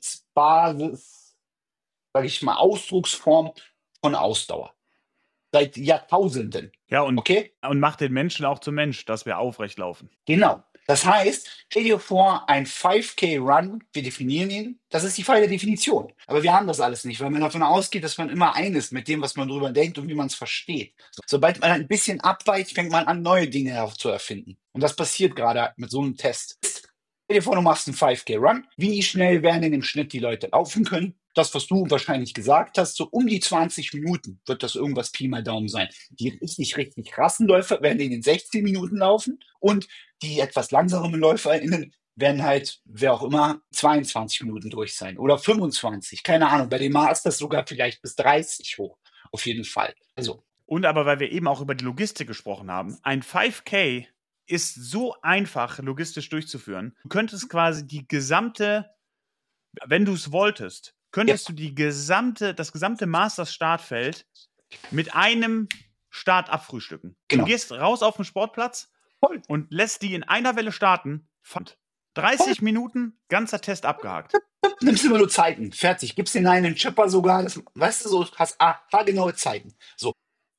[SPEAKER 1] Grundbasis, sage ich mal, Ausdrucksform von Ausdauer. Seit Jahrtausenden.
[SPEAKER 2] Ja, und,
[SPEAKER 1] Okay?
[SPEAKER 2] und macht den Menschen auch zum Mensch, dass wir aufrecht laufen.
[SPEAKER 1] Genau. Das heißt, stell dir vor, ein fünf K Run, wir definieren ihn, das ist die Frage der Definition. Aber wir haben das alles nicht, weil man davon ausgeht, dass man immer ein ist mit dem, was man drüber denkt und wie man es versteht. So, sobald man ein bisschen abweicht, fängt man an, neue Dinge zu erfinden. Und das passiert gerade mit so einem Test. Stell dir vor, du machst einen fünf K Run. Wie schnell werden denn im Schnitt die Leute laufen können? Das, was du wahrscheinlich gesagt hast, so um die zwanzig Minuten wird das irgendwas Pi mal Daumen sein. Die richtig, richtig krassen Läufer werden in den sechzehn Minuten laufen und die etwas langsameren LäuferInnen werden halt, wer auch immer, zweiundzwanzig Minuten durch sein oder fünfundzwanzig. Keine Ahnung. Bei den Masters sogar vielleicht bis dreißig hoch. Auf jeden Fall. Also,
[SPEAKER 2] Und aber, weil wir eben auch über die Logistik gesprochen haben, ein fünf K ist so einfach logistisch durchzuführen. Du könntest quasi die gesamte, wenn du es wolltest, könntest
[SPEAKER 1] ja,
[SPEAKER 2] du die gesamte, das gesamte Masters-Startfeld mit einem Start abfrühstücken. Du
[SPEAKER 1] genau.
[SPEAKER 2] gehst raus auf den Sportplatz
[SPEAKER 1] Voll.
[SPEAKER 2] und lässt die in einer Welle starten. Fand.
[SPEAKER 1] Voll.
[SPEAKER 2] dreißig Minuten, ganzer Test abgehakt.
[SPEAKER 1] Nimmst immer nur Zeiten. Fertig. Gibst den einen Chipper sogar. Das, weißt du, so hast ah, haargenaue Zeiten. So.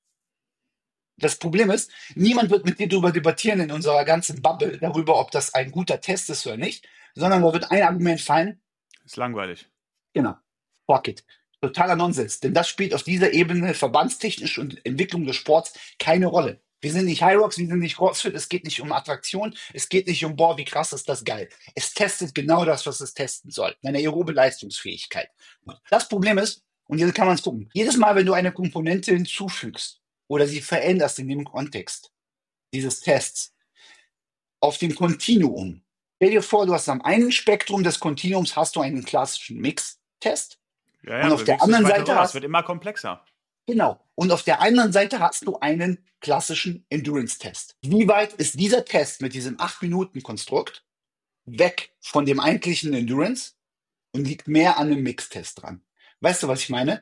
[SPEAKER 1] Das Problem ist, niemand wird mit dir darüber debattieren in unserer ganzen Bubble, darüber, ob das ein guter Test ist oder nicht, sondern da wird ein Argument fallen.
[SPEAKER 2] Ist langweilig.
[SPEAKER 1] Genau. Fuck it. Totaler Nonsens. Denn das spielt auf dieser Ebene verbandstechnisch und Entwicklung des Sports keine Rolle. Wir sind nicht High Rocks, wir sind nicht CrossFit, es geht nicht um Attraktion, es geht nicht um, boah, wie krass ist das geil. Es testet genau das, was es testen soll. Eine aerobe Leistungsfähigkeit. Das Problem ist, und hier kann man es gucken, jedes Mal, wenn du eine Komponente hinzufügst oder sie veränderst in dem Kontext dieses Tests, auf dem Kontinuum, stell dir vor, du hast am einen Spektrum des Kontinuums hast du einen klassischen Mix-Test.
[SPEAKER 2] Ja, ja,
[SPEAKER 1] Und auf der
[SPEAKER 2] bewegst dich
[SPEAKER 1] anderen
[SPEAKER 2] weiter
[SPEAKER 1] Seite
[SPEAKER 2] rüber. Es
[SPEAKER 1] hast
[SPEAKER 2] wird immer komplexer.
[SPEAKER 1] genau. Und auf der anderen Seite hast du einen klassischen Endurance-Test. Wie weit ist dieser Test mit diesem acht Minuten Konstrukt weg von dem eigentlichen Endurance und liegt mehr an einem Mix-Test dran? Weißt du, was ich meine?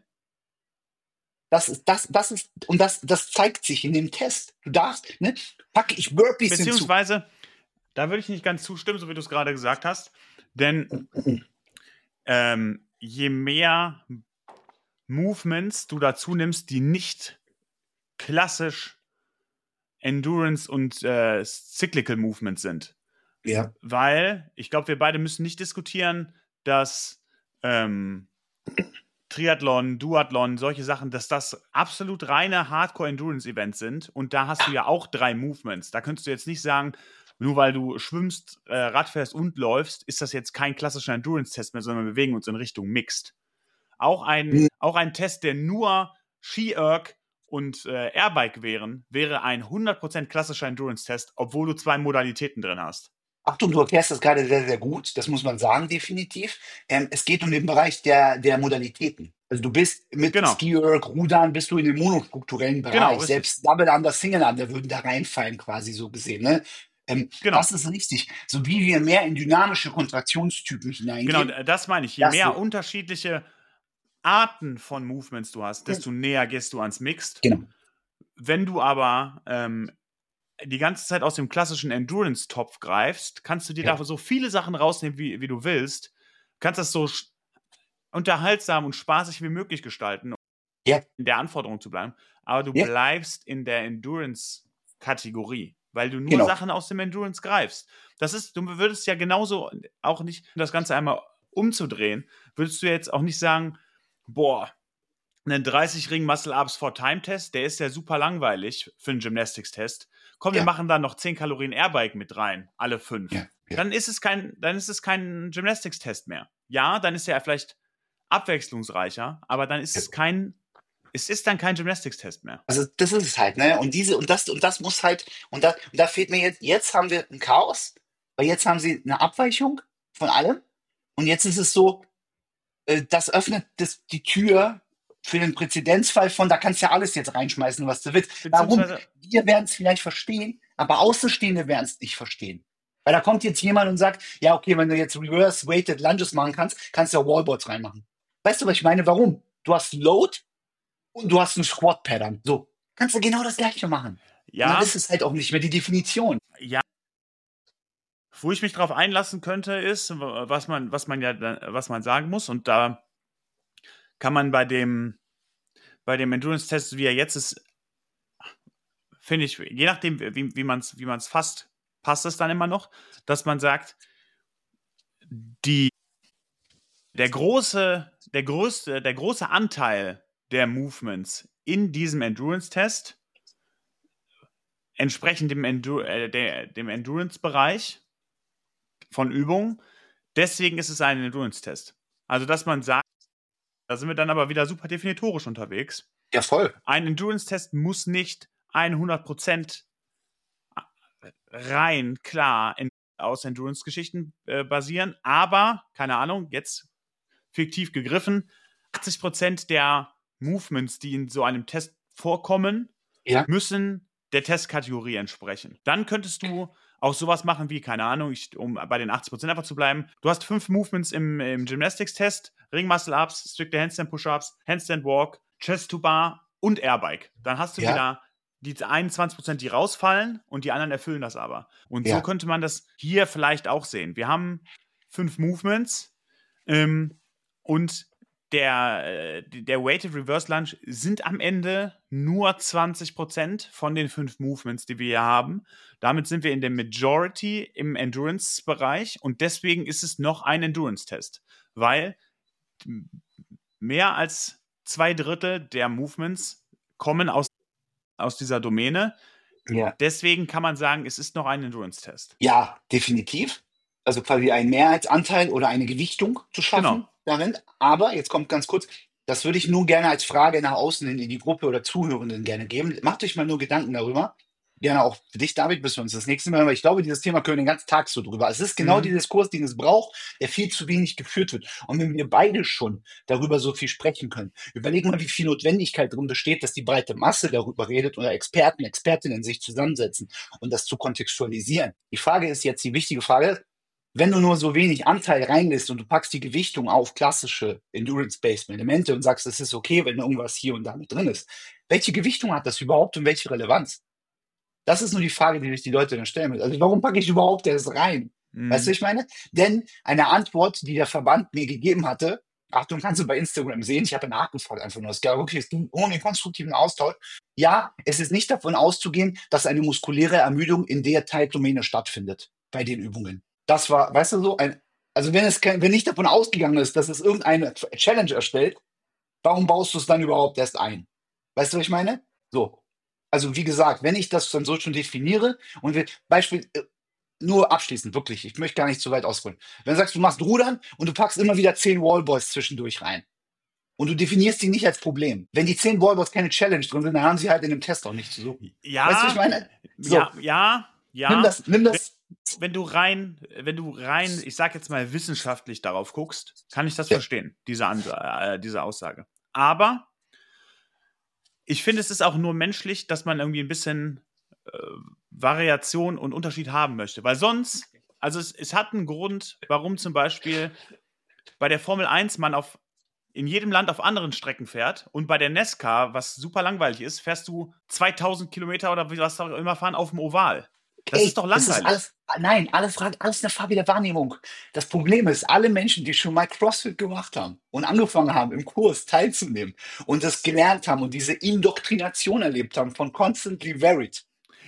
[SPEAKER 1] Das ist, das, das ist, und das, das zeigt sich in dem Test. Du darfst, ne, packe ich Burpees hinzu.
[SPEAKER 2] Beziehungsweise, da würde ich nicht ganz zustimmen, so wie du es gerade gesagt hast. Denn ähm, je mehr Movements du dazu nimmst, die nicht klassisch Endurance und äh, Cyclical Movements sind.
[SPEAKER 1] Ja.
[SPEAKER 2] Weil, ich glaube, wir beide müssen nicht diskutieren, dass ähm, Triathlon, Duathlon, solche Sachen, dass das absolut reine Hardcore-Endurance-Events sind. Und da hast du ja auch drei Movements. Da könntest du jetzt nicht sagen, nur weil du schwimmst, äh, Radfährst und läufst, ist das jetzt kein klassischer Endurance-Test mehr, sondern wir bewegen uns in Richtung Mixed. Auch ein,
[SPEAKER 1] Hm.
[SPEAKER 2] auch ein Test, der nur Ski-Erg und äh, Airbike wären, wäre ein hundert Prozent klassischer Endurance-Test, obwohl du zwei Modalitäten drin hast.
[SPEAKER 1] Achtung, du erklärst das gerade sehr, sehr gut. Das muss man sagen, definitiv. Ähm, es geht um den Bereich der, der Modalitäten. Also du bist mit
[SPEAKER 2] Genau,
[SPEAKER 1] Ski-Erg, Rudern, bist du in dem monostrukturellen
[SPEAKER 2] genau,
[SPEAKER 1] Bereich.
[SPEAKER 2] richtig.
[SPEAKER 1] Selbst Double Under, Single Under würden da reinfallen, quasi so gesehen. Ne? Ähm,
[SPEAKER 2] Genau.
[SPEAKER 1] das ist richtig. So wie wir mehr in dynamische Kontraktionstypen
[SPEAKER 2] Genau,
[SPEAKER 1] hineingehen,
[SPEAKER 2] das meine ich. Je
[SPEAKER 1] das
[SPEAKER 2] mehr
[SPEAKER 1] so.
[SPEAKER 2] unterschiedliche Arten von Movements du hast,
[SPEAKER 1] Hm.
[SPEAKER 2] desto näher gehst du ans Mixed.
[SPEAKER 1] Genau.
[SPEAKER 2] Wenn du aber ähm, die ganze Zeit aus dem klassischen Endurance-Topf greifst, kannst du dir
[SPEAKER 1] Ja.
[SPEAKER 2] da so viele Sachen rausnehmen, wie, wie du willst. Kannst das so unterhaltsam und spaßig wie möglich gestalten, um
[SPEAKER 1] Ja.
[SPEAKER 2] in der Anforderung zu bleiben. Aber du
[SPEAKER 1] Ja.
[SPEAKER 2] bleibst in der Endurance-Kategorie, weil du nur
[SPEAKER 1] Genau.
[SPEAKER 2] Sachen aus dem Endurance greifst. Das ist, du würdest ja genauso auch nicht, das Ganze einmal umzudrehen, würdest du jetzt auch nicht sagen, boah, einen dreißig Ring Muscle-Ups for Time-Test, der ist ja super langweilig für einen Gymnastics-Test. Komm, wir
[SPEAKER 1] Ja.
[SPEAKER 2] machen da noch zehn Kalorien Airbike mit rein, alle fünf.
[SPEAKER 1] Ja. Ja.
[SPEAKER 2] Dann ist es kein, dann ist es kein Gymnastics-Test mehr. Ja, dann ist er vielleicht abwechslungsreicher, aber dann ist
[SPEAKER 1] Ja.
[SPEAKER 2] es kein, es ist dann kein Gymnastics-Test mehr.
[SPEAKER 1] Also das ist es halt, ne? Und diese und das und das muss halt und da und da fehlt mir jetzt jetzt haben wir ein Chaos, weil jetzt haben sie eine Abweichung von allem und jetzt ist es so, äh, das öffnet das die Tür für den Präzedenzfall von, da kannst du ja alles jetzt reinschmeißen, was du willst. Warum?
[SPEAKER 2] Beziehungsweise,
[SPEAKER 1] Wir werden es vielleicht verstehen, aber Außenstehende werden es nicht verstehen. Weil da kommt jetzt jemand und sagt, ja, okay, wenn du jetzt Reverse-Weighted Lunges machen kannst, kannst du ja Wallboards reinmachen. Weißt du, was ich meine? Warum? Du hast Load und du hast ein Squat-Pattern. So, kannst du genau das Gleiche machen. Und dann
[SPEAKER 2] ja,
[SPEAKER 1] ist es halt auch nicht mehr die Definition.
[SPEAKER 2] ja, wo ich mich drauf einlassen könnte, ist, was man, was man ja, was man sagen muss, und da kann man bei dem, bei dem Endurance-Test, wie er jetzt ist, finde ich, je nachdem, wie, wie man es wie man's fasst, passt es dann immer noch, dass man sagt, die, der große, der größte, der große Anteil der Movements in diesem Endurance-Test entsprechend dem, Endu äh, der, dem Endurance-Bereich von Übungen. Deswegen ist es ein Endurance-Test. Also, dass man sagt, da sind wir dann aber wieder super definitorisch unterwegs.
[SPEAKER 1] Ja, voll.
[SPEAKER 2] Ein Endurance-Test muss nicht hundert Prozent rein, klar, in, aus Endurance-Geschichten äh, basieren, aber, keine Ahnung, jetzt fiktiv gegriffen, achtzig Prozent der Movements, die in so einem Test vorkommen,
[SPEAKER 1] Ja.
[SPEAKER 2] müssen der Testkategorie entsprechen. Dann könntest du auch sowas machen wie, keine Ahnung, ich, um bei den achtzig Prozent einfach zu bleiben, du hast fünf Movements im, im Gymnastics-Test, Ring-Muscle-Ups, strikte Handstand-Push-Ups, Handstand-Walk, Chest-to-Bar und Airbike. Dann hast du
[SPEAKER 1] Ja.
[SPEAKER 2] wieder die einundzwanzig Prozent, die rausfallen und die anderen erfüllen das aber. Und so
[SPEAKER 1] Ja.
[SPEAKER 2] könnte man das hier vielleicht auch sehen. Wir haben fünf Movements ähm, und der, äh, der Weighted Reverse Lunge sind am Ende nur zwanzig Prozent von den fünf Movements, die wir hier haben. Damit sind wir in der Majority im Endurance-Bereich und deswegen ist es noch ein Endurance-Test, weil mehr als zwei Drittel der Movements kommen aus, aus dieser Domäne.
[SPEAKER 1] Ja.
[SPEAKER 2] Deswegen kann man sagen, es ist noch ein Endurance-Test.
[SPEAKER 1] Ja, definitiv. Also quasi einen Mehrheitsanteil oder eine Gewichtung zu schaffen
[SPEAKER 2] Genau.
[SPEAKER 1] darin. Aber jetzt kommt ganz kurz, das würde ich nur gerne als Frage nach außen in, in die Gruppe oder Zuhörenden gerne geben. Macht euch mal nur Gedanken darüber. Gerne auch für dich, David, bis wir uns das nächste Mal hören, weil ich glaube, dieses Thema können wir den ganzen Tag so drüber. Es ist genau
[SPEAKER 2] Mhm.
[SPEAKER 1] dieser Diskurs, den es braucht, der viel zu wenig geführt wird. Und wenn wir beide schon darüber so viel sprechen können, überlegen mal, wie viel Notwendigkeit darin besteht, dass die breite Masse darüber redet oder Experten, Expertinnen sich zusammensetzen und das zu kontextualisieren. Die Frage ist jetzt, die wichtige Frage, wenn du nur so wenig Anteil reinlässt und du packst die Gewichtung auf klassische Endurance-based Elemente und sagst, es ist okay, wenn irgendwas hier und da mit drin ist, welche Gewichtung hat das überhaupt und welche Relevanz? Das ist nur die Frage, die sich die Leute dann stellen müssen. Also warum packe ich überhaupt das rein?
[SPEAKER 2] Mhm.
[SPEAKER 1] Weißt du, was ich meine? Denn eine Antwort, die der Verband mir gegeben hatte, Achtung, kannst du bei Instagram sehen, ich habe nachgefragt einfach nur, es ging wirklich, es ging um den konstruktiven Austausch. Ja, es ist nicht davon auszugehen, dass eine muskuläre Ermüdung in der Teildomäne stattfindet, bei den Übungen. Das war, weißt du so, ein, Also wenn es kein, wenn nicht davon ausgegangen ist, dass es irgendeine Challenge erstellt, warum baust du es dann überhaupt erst ein? Weißt du, was ich meine? So. Also wie gesagt, wenn ich das dann so schon definiere und wir, Beispiel, äh, nur abschließend, wirklich, ich möchte gar nicht zu weit ausholen. Wenn du sagst, du machst Rudern und du packst immer wieder zehn Wallboys zwischendurch rein und du definierst die nicht als Problem. Wenn die zehn Wallboys keine Challenge drin sind, dann haben sie halt in dem Test auch nicht zu suchen. Weißt du, was ich
[SPEAKER 2] Ja,
[SPEAKER 1] meine? So,
[SPEAKER 2] ja, ja,
[SPEAKER 1] nimm
[SPEAKER 2] ja.
[SPEAKER 1] das, nimm das.
[SPEAKER 2] Wenn du rein, wenn du rein, ich sag jetzt mal wissenschaftlich darauf guckst, kann ich das
[SPEAKER 1] Ja,
[SPEAKER 2] verstehen, diese, Ansa äh, diese Aussage. Aber ich finde, es ist auch nur menschlich, dass man irgendwie ein bisschen äh, Variation und Unterschied haben möchte. Weil sonst, also es, es hat einen Grund, warum zum Beispiel bei der Formel eins man auf, in jedem Land auf anderen Strecken fährt und bei der NASCAR, was super langweilig ist, fährst du zweitausend Kilometer oder was auch immer fahren auf dem Oval. Das ist
[SPEAKER 1] ey,
[SPEAKER 2] doch
[SPEAKER 1] das ist
[SPEAKER 2] langweilig.
[SPEAKER 1] alles, nein, alles, Frage, alles eine Frage der Wahrnehmung. Das Problem ist, alle Menschen, die schon mal CrossFit gemacht haben und angefangen haben, im Kurs teilzunehmen und das gelernt haben und diese Indoktrination erlebt haben von Constantly Varied,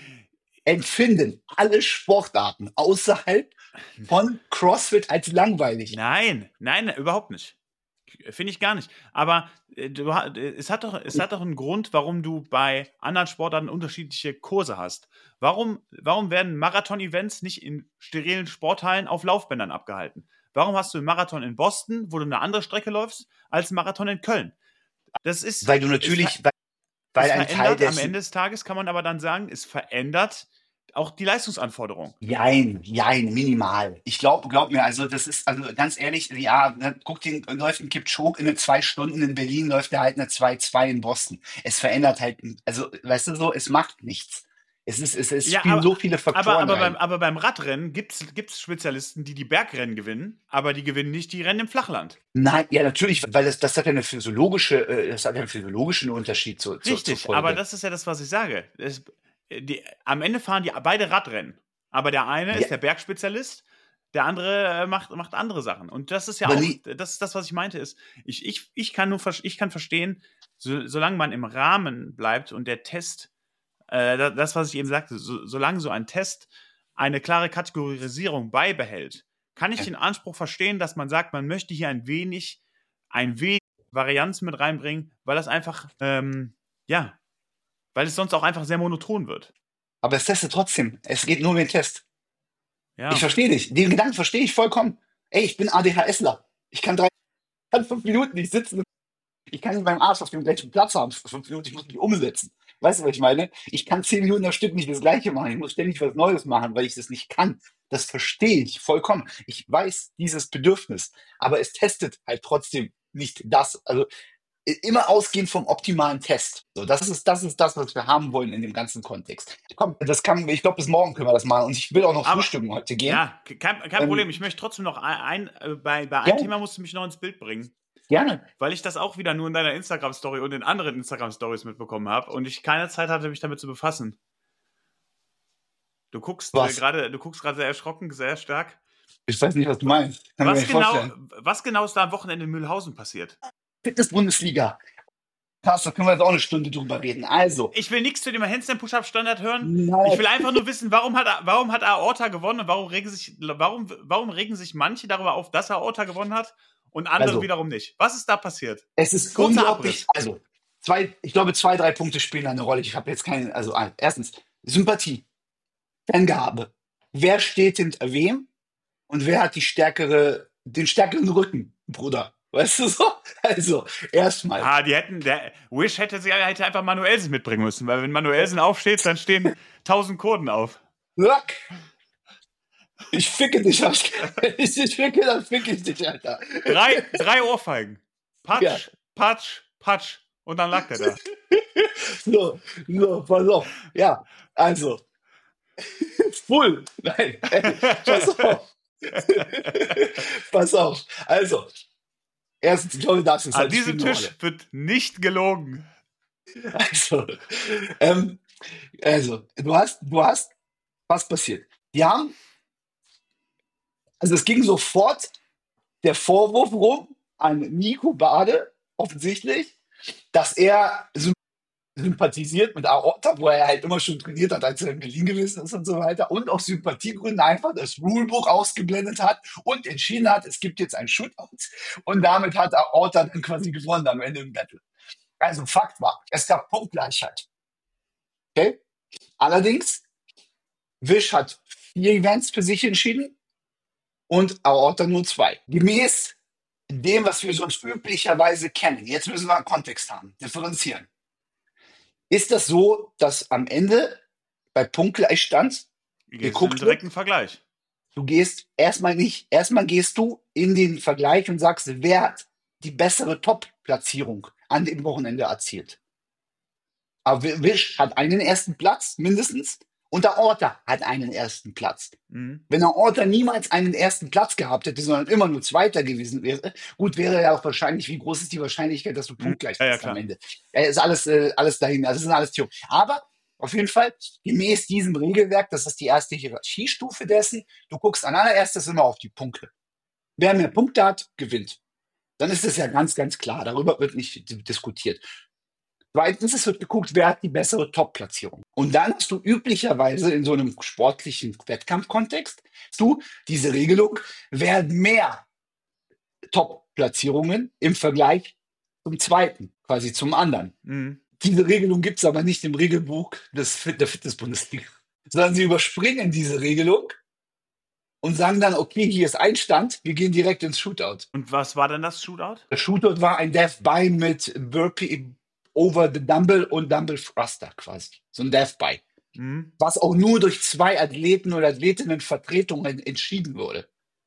[SPEAKER 1] empfinden alle Sportarten außerhalb von CrossFit als langweilig.
[SPEAKER 2] Nein, nein, überhaupt nicht. Finde ich gar nicht. Aber äh, du, ha- äh, es, hat doch, es hat doch einen Grund, warum du bei anderen Sportarten unterschiedliche Kurse hast. Warum, warum werden Marathon-Events nicht in sterilen Sporthallen auf Laufbändern abgehalten? Warum hast du einen Marathon in Boston, wo du eine andere Strecke läufst, als einen Marathon in Köln? Das ist,
[SPEAKER 1] Weil du
[SPEAKER 2] es, ver
[SPEAKER 1] natürlich, weil, weil
[SPEAKER 2] es
[SPEAKER 1] ein Teil
[SPEAKER 2] verändert, am
[SPEAKER 1] dessen,
[SPEAKER 2] Ende des Tages kann man aber dann sagen, es verändert auch die Leistungsanforderungen.
[SPEAKER 1] jein, jein, minimal. Ich glaube, glaub mir, also das ist, also ganz ehrlich, ja, ne, guck den, läuft ein Kipchoge in eine zwei Stunden in Berlin, läuft er halt eine zwei zwei in Boston. Es verändert halt, also, weißt du so, es macht nichts. Es ist, es, es
[SPEAKER 2] Ja,
[SPEAKER 1] spielen
[SPEAKER 2] aber,
[SPEAKER 1] so viele
[SPEAKER 2] aber,
[SPEAKER 1] Faktoren
[SPEAKER 2] aber, beim,
[SPEAKER 1] rein.
[SPEAKER 2] aber beim Radrennen gibt es Spezialisten, die die Bergrennen gewinnen, aber die gewinnen nicht die Rennen im Flachland.
[SPEAKER 1] Nein, ja, natürlich, weil das, das hat ja eine physiologische, äh, das hat ja einen physiologischen Unterschied zur, zur, zur
[SPEAKER 2] Richtig, aber
[SPEAKER 1] Folge.
[SPEAKER 2] das ist ja das, was ich sage. Es, die, am Ende fahren die beide Radrennen. Aber der eine
[SPEAKER 1] Ja,
[SPEAKER 2] ist der Bergspezialist, der andere äh, macht, macht andere Sachen. Und das ist ja
[SPEAKER 1] aber
[SPEAKER 2] auch,
[SPEAKER 1] nie,
[SPEAKER 2] das ist das, was ich meinte, ist, ich, ich, ich kann nur ich kann verstehen, so, solange man im Rahmen bleibt und der Test, äh, das, was ich eben sagte, so, solange so ein Test eine klare Kategorisierung beibehält, kann ich
[SPEAKER 1] ja.
[SPEAKER 2] den Anspruch verstehen, dass man sagt, man möchte hier ein wenig, ein wenig Varianz mit reinbringen, weil das einfach, ähm, ja, weil es sonst auch einfach sehr monoton wird.
[SPEAKER 1] Aber es testet trotzdem. Es geht nur um den Test. Ich
[SPEAKER 2] Ja.
[SPEAKER 1] verstehe dich. Den Gedanken verstehe ich vollkommen. Ey, ich bin ADHSler. Ich kann drei, kann fünf Minuten nicht sitzen. Ich kann nicht beim Arzt auf dem gleichen Platz haben für fünf Minuten. Ich muss mich umsetzen. Weißt du, was ich meine? Ich kann zehn Minuten am Stück nicht das Gleiche machen. Ich muss ständig was Neues machen, weil ich das nicht kann. Das verstehe ich vollkommen. Ich weiß dieses Bedürfnis. Aber es testet halt trotzdem nicht das. Also i- immer ausgehend vom optimalen Test. So, das ist, das ist das, was wir haben wollen in dem ganzen Kontext. Komm, das kann, ich glaube, bis morgen können wir das machen. Und ich will auch noch
[SPEAKER 2] Aber,
[SPEAKER 1] frühstücken heute gehen.
[SPEAKER 2] ja, kein, kein Problem.
[SPEAKER 1] Ähm,
[SPEAKER 2] Ich möchte trotzdem noch ein, ein äh, bei, bei einem
[SPEAKER 1] gerne,
[SPEAKER 2] Thema musst du mich noch ins Bild bringen,
[SPEAKER 1] gerne.
[SPEAKER 2] weil ich das auch wieder nur in deiner Instagram-Story und in anderen Instagram-Stories mitbekommen habe und ich keine Zeit hatte, mich damit zu befassen. Du guckst äh,
[SPEAKER 1] Was?
[SPEAKER 2] gerade, du guckst gerade sehr erschrocken, sehr stark.
[SPEAKER 1] Ich weiß nicht, was du
[SPEAKER 2] Wa-
[SPEAKER 1] meinst. Kann ich mir
[SPEAKER 2] Was
[SPEAKER 1] nicht
[SPEAKER 2] genau,
[SPEAKER 1] vorstellen.
[SPEAKER 2] was genau ist da am Wochenende in Mühlhausen passiert?
[SPEAKER 1] Fitness-Bundesliga. Krass, da können wir jetzt auch eine Stunde drüber reden. Also,
[SPEAKER 2] Ich will nichts zu dem Handstand-Push-Up-Standard hören. Ich
[SPEAKER 1] nein,
[SPEAKER 2] will einfach nur wissen, warum hat, warum hat Aorta gewonnen und warum regen sich, warum, warum regen sich manche darüber auf, dass Aorta gewonnen hat und andere
[SPEAKER 1] also,
[SPEAKER 2] wiederum nicht. Was ist da passiert?
[SPEAKER 1] es ist
[SPEAKER 2] Kurzer
[SPEAKER 1] unglaublich.
[SPEAKER 2] Abriss.
[SPEAKER 1] Also, zwei, ich glaube, zwei, drei Punkte spielen eine Rolle. Ich habe jetzt keinen, also, ah, erstens, Sympathie, Fangehabe. Wer steht hinter wem und wer hat die stärkere, den stärkeren Rücken, Bruder? Weißt du so? Also, erstmal.
[SPEAKER 2] Ah, die hätten, der Wish hätte, sie hätte einfach Manuelsen mitbringen müssen, weil wenn Manuelsen aufsteht, dann stehen tausend Kurden auf.
[SPEAKER 1] Lack, ich ficke dich, hab ich Wenn ich dich ficke, dann ficke ich dich, Alter.
[SPEAKER 2] Drei, drei Ohrfeigen.
[SPEAKER 1] Ja.
[SPEAKER 2] Patsch, patsch, patsch. Und dann lag der da.
[SPEAKER 1] So, so, pass auf. Ja, also, full. Nein, ey, pass auf. Pass auf. Also, erstens, ich glaube, das ist
[SPEAKER 2] An
[SPEAKER 1] halt,
[SPEAKER 2] diesem
[SPEAKER 1] spielt eine
[SPEAKER 2] Tisch
[SPEAKER 1] Rolle.
[SPEAKER 2] wird nicht gelogen.
[SPEAKER 1] Also, ähm, also, du hast, du hast, was passiert? Die haben, also es ging sofort der Vorwurf rum an Nico Bade, offensichtlich, dass er sympathisiert mit Aorta, wo er halt immer schon trainiert hat, als er in Berlin gewesen ist und so weiter. Und aus Sympathiegründen einfach das Rulebook ausgeblendet hat und entschieden hat, es gibt jetzt ein Shootout. Und damit hat Aorta dann quasi gewonnen am Ende im Battle. Also Fakt war, es gab Punktgleichheit. Okay? Allerdings, Wish hat vier Events für sich entschieden und Aorta nur zwei. Gemäß dem, was wir sonst üblicherweise kennen. Jetzt müssen wir einen Kontext haben, differenzieren. Ist das so, dass am Ende bei Punktgleichstand geguckt wird,
[SPEAKER 2] direkten Vergleich.
[SPEAKER 1] Du gehst erstmal nicht, erstmal gehst du in den Vergleich und sagst, wer hat die bessere Top-Platzierung an dem Wochenende erzielt. Aber Wish hat einen ersten Platz, mindestens, und der Aorta hat einen ersten Platz.
[SPEAKER 2] Mhm.
[SPEAKER 1] Wenn der Aorta niemals einen ersten Platz gehabt hätte, sondern immer nur Zweiter gewesen wäre, gut, wäre ja auch wahrscheinlich, wie groß ist die Wahrscheinlichkeit, dass du punktgleich
[SPEAKER 2] ja, ja,
[SPEAKER 1] bist am Ende? Ja, ist alles, äh, alles dahin, also das sind alles Theorien. Aber auf jeden Fall, gemäß diesem Regelwerk, das ist die erste Hierarchiestufe dessen, du guckst an allererstes immer auf die Punkte. Wer mehr Punkte hat, gewinnt. Dann ist es ja ganz, ganz klar, darüber wird nicht diskutiert. Zweitens, es wird geguckt, wer hat die bessere Top-Platzierung. Und dann hast du üblicherweise in so einem sportlichen Wettkampfkontext du diese Regelung, wer hat mehr Top-Platzierungen im Vergleich zum zweiten, quasi zum anderen.
[SPEAKER 2] Mhm.
[SPEAKER 1] Diese Regelung gibt es aber nicht im Regelbuch des Fit der Fitness-Bundesliga, sondern sie überspringen diese Regelung und sagen dann, okay, hier ist Einstand, wir gehen direkt ins Shootout.
[SPEAKER 2] Und was war denn das Shootout?
[SPEAKER 1] Das Shootout war ein Death By mit Burpee over the Dumble und Dumble Thruster quasi. So ein Death By.
[SPEAKER 2] Mhm.
[SPEAKER 1] Was auch nur durch zwei Athleten oder Athletinnen Vertretungen entschieden wurde.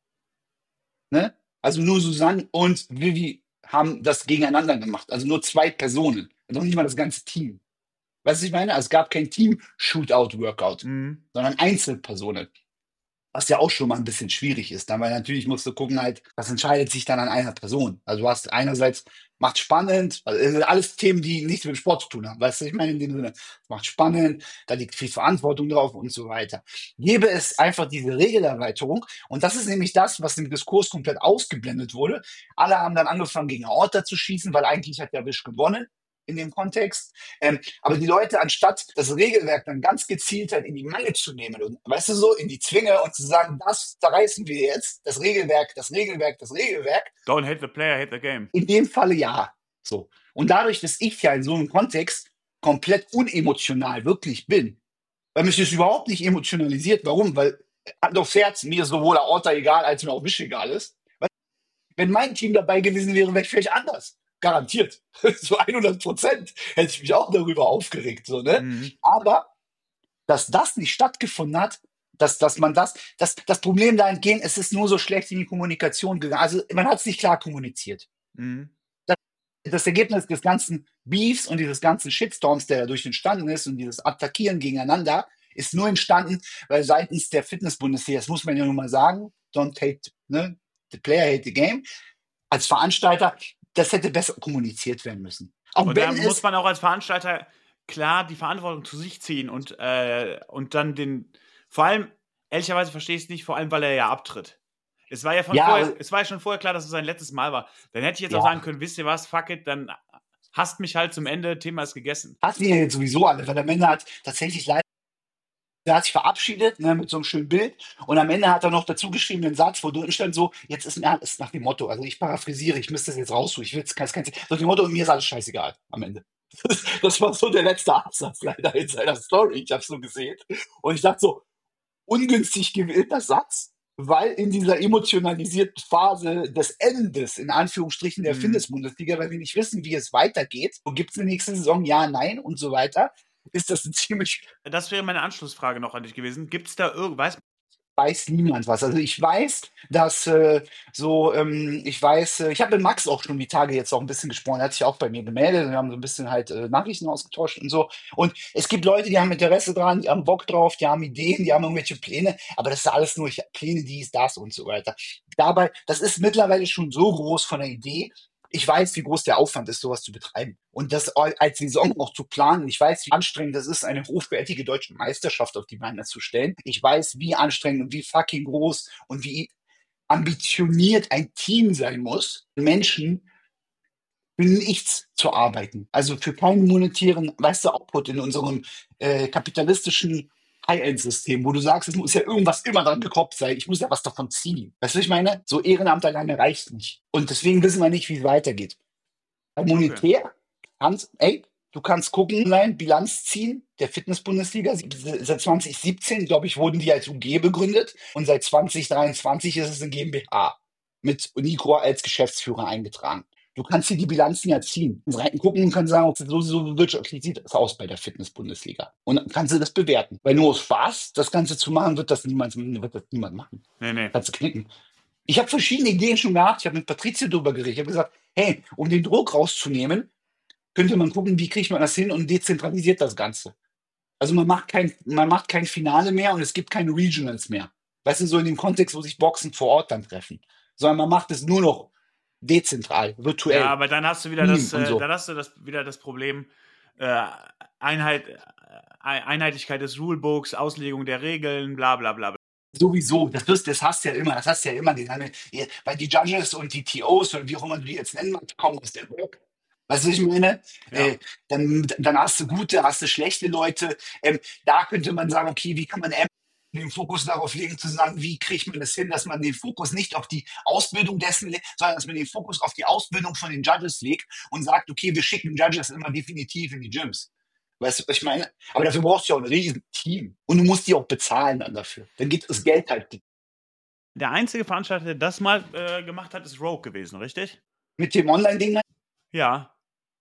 [SPEAKER 1] Ne? Also nur Susanne und Vivi haben das gegeneinander gemacht. Also nur zwei Personen. Noch nicht mal das ganze Team. Weißt du, was ich meine? Also es gab kein Team-Shootout-Workout,
[SPEAKER 2] Mhm.
[SPEAKER 1] sondern Einzelpersonen. Was ja auch schon mal ein bisschen schwierig ist, dann, weil natürlich musst du gucken halt, das entscheidet sich dann an einer Person. Also du hast einerseits, macht spannend, also alles Themen, die nichts mit dem Sport zu tun haben, weißt du, ich meine in dem Sinne, macht spannend, da liegt viel Verantwortung drauf und so weiter. Gäbe es einfach diese Regelerweiterung und das ist nämlich das, was im Diskurs komplett ausgeblendet wurde. Alle haben dann angefangen gegen Aorta zu schießen, weil eigentlich hat der Wish gewonnen in dem Kontext. Ähm, aber die Leute, anstatt das Regelwerk dann ganz gezielt halt in die Mangel zu nehmen und, weißt du so, in die Zwinge und zu sagen, das zerreißen wir jetzt, das Regelwerk, das Regelwerk, das Regelwerk.
[SPEAKER 2] Don't hate the player, hate the game.
[SPEAKER 1] In dem Falle ja. So. Und dadurch, dass ich ja in so einem Kontext komplett unemotional wirklich bin, weil mich das überhaupt nicht emotionalisiert. Warum? Weil Hand aufs Herz, mir ist sowohl Aorta egal, als mir auch Wish egal ist. Wenn mein Team dabei gewesen wäre, wäre ich vielleicht anders. Garantiert. So hundert Prozent hätte ich mich auch darüber aufgeregt. So, ne?
[SPEAKER 2] Mhm.
[SPEAKER 1] Aber, dass das nicht stattgefunden hat, dass, dass man das, das, das Problem dahingehend, es ist nur so schlecht in die Kommunikation gegangen. Also, man hat es nicht klar kommuniziert.
[SPEAKER 2] Mhm.
[SPEAKER 1] Das, das Ergebnis des ganzen Beefs und dieses ganzen Shitstorms, der dadurch entstanden ist und dieses Attackieren gegeneinander, ist nur entstanden, weil seitens der Fitness-Bundesliga, das muss man ja nun mal sagen, don't hate, ne, the player hate the game, als Veranstalter, das hätte besser kommuniziert werden müssen. Auch
[SPEAKER 2] Und
[SPEAKER 1] wenn
[SPEAKER 2] da
[SPEAKER 1] es,
[SPEAKER 2] muss man auch als Veranstalter klar die Verantwortung zu sich ziehen und, äh, und dann den, vor allem, ehrlicherweise verstehe ich es nicht, vor allem, weil er ja abtritt. Es war ja von
[SPEAKER 1] Ja,
[SPEAKER 2] vorher,
[SPEAKER 1] aber-
[SPEAKER 2] es war ja schon vorher klar, dass es sein letztes Mal war. Dann hätte ich jetzt
[SPEAKER 1] Ja.
[SPEAKER 2] auch sagen können, wisst ihr was, fuck it, dann hasst mich halt zum Ende, Thema ist gegessen.
[SPEAKER 1] hatten wir jetzt sowieso alle, weil am Ende hat tatsächlich leider, der hat sich verabschiedet, ne, mit so einem schönen Bild und am Ende hat er noch dazu geschrieben einen Satz, wo drin stand so, jetzt ist mir alles nach dem Motto, also ich paraphrasiere, ich müsste das jetzt raussuchen, ich will jetzt kein, kein, so dem Motto, mir ist alles scheißegal am Ende. Das war so der letzte Absatz leider in seiner Story, ich habe es so gesehen und ich dachte so, ungünstig gewählter Satz, weil in dieser emotionalisierten Phase des Endes, in Anführungsstrichen, der
[SPEAKER 2] Mhm.
[SPEAKER 1] Fitness-Bundesliga, weil wir nicht wissen, wie es weitergeht, wo gibt es eine nächste Saison, ja, nein und so weiter, ist das ein ziemlich,
[SPEAKER 2] Das wäre meine Anschlussfrage noch an dich gewesen. Gibt es da irgendwas?
[SPEAKER 1] weiß niemand was. Also ich weiß, dass äh, so, ähm, ich weiß, äh, ich habe mit Max auch schon die Tage jetzt auch ein bisschen gesprochen, er hat sich auch bei mir gemeldet, wir haben so ein bisschen halt äh, Nachrichten ausgetauscht und so. Und es gibt Leute, die haben Interesse dran, die haben Bock drauf, die haben Ideen, die haben irgendwelche Pläne, aber das ist alles nur ich, Pläne, dies, das und so weiter. Dabei, das ist mittlerweile schon so groß von der Idee. Ich weiß, wie groß der Aufwand ist, sowas zu betreiben. Und das als Saison auch zu planen. Ich weiß, wie anstrengend das ist, eine hochwertige deutsche Meisterschaft auf die Beine zu stellen. Ich weiß, wie anstrengend und wie fucking groß und wie ambitioniert ein Team sein muss, Menschen für nichts zu arbeiten. Also für keinen monetären, weißt du, Output in unserem äh, kapitalistischen High-End-System, wo du sagst, es muss ja irgendwas immer dran gekoppelt sein. Ich muss ja was davon ziehen. Weißt du, was ich meine? So Ehrenamt alleine reicht nicht. Und deswegen wissen wir nicht, wie es weitergeht. Weil
[SPEAKER 2] Okay.
[SPEAKER 1] monetär kannst, ey, du kannst gucken, online Bilanz ziehen der Fitness-Bundesliga. Seit zwanzig siebzehn, glaube ich, wurden die als U G begründet und seit zwanzig dreiundzwanzig ist es eine GmbH mit Nico als Geschäftsführer eingetragen. Du kannst dir die Bilanzen ja ziehen. Und rein gucken und kannst sagen, okay, so, so wirtschaftlich sieht es aus bei der Fitness-Bundesliga. Und dann kannst du das bewerten. Weil nur aus Spaß, das Ganze zu machen, wird das niemand, wird das niemand machen.
[SPEAKER 2] Nee, nee.
[SPEAKER 1] Kannst du knicken. Ich habe verschiedene Ideen schon gehabt. Ich habe mit Patrizia drüber geredet. Ich habe gesagt, hey, um den Druck rauszunehmen, könnte man gucken, wie kriegt man das hin und dezentralisiert das Ganze. Also man macht kein, man macht kein Finale mehr und es gibt keine Regionals mehr. Weißt du, so in dem Kontext, wo sich Boxen vor Ort dann treffen. Sondern man macht es nur noch dezentral,
[SPEAKER 2] Ja,
[SPEAKER 1] virtuell,
[SPEAKER 2] aber dann hast du wieder
[SPEAKER 1] Team
[SPEAKER 2] das,
[SPEAKER 1] und
[SPEAKER 2] äh,
[SPEAKER 1] so.
[SPEAKER 2] dann hast du das wieder das Problem, äh, Einheit, äh, Einheitlichkeit des Rulebooks, Auslegung der Regeln, bla bla bla.
[SPEAKER 1] Sowieso, das, wirst, das hast du ja immer, das hast du ja immer, den, weil die Judges und die T Os oder wie auch immer du die jetzt nennen magst, kommen aus der Rock. Weißt du, was ich meine? Äh,
[SPEAKER 2] Ja.
[SPEAKER 1] dann, dann hast du gute, hast du schlechte Leute. Ähm, da könnte man sagen, okay, wie kann man den Fokus darauf legen, zu sagen, wie kriegt man das hin, dass man den Fokus nicht auf die Ausbildung dessen legt, sondern dass man den Fokus auf die Ausbildung von den Judges legt und sagt, okay, wir schicken Judges immer definitiv in die Gyms. Weißt du, was ich meine? Aber dafür brauchst du ja auch ein riesen Team. Und du musst die auch bezahlen dann dafür. Dann geht das Geld halt
[SPEAKER 2] Der einzige Veranstalter, der das mal äh, gemacht hat, ist Rogue gewesen, richtig?
[SPEAKER 1] mit dem Online-Ding.
[SPEAKER 2] Ja.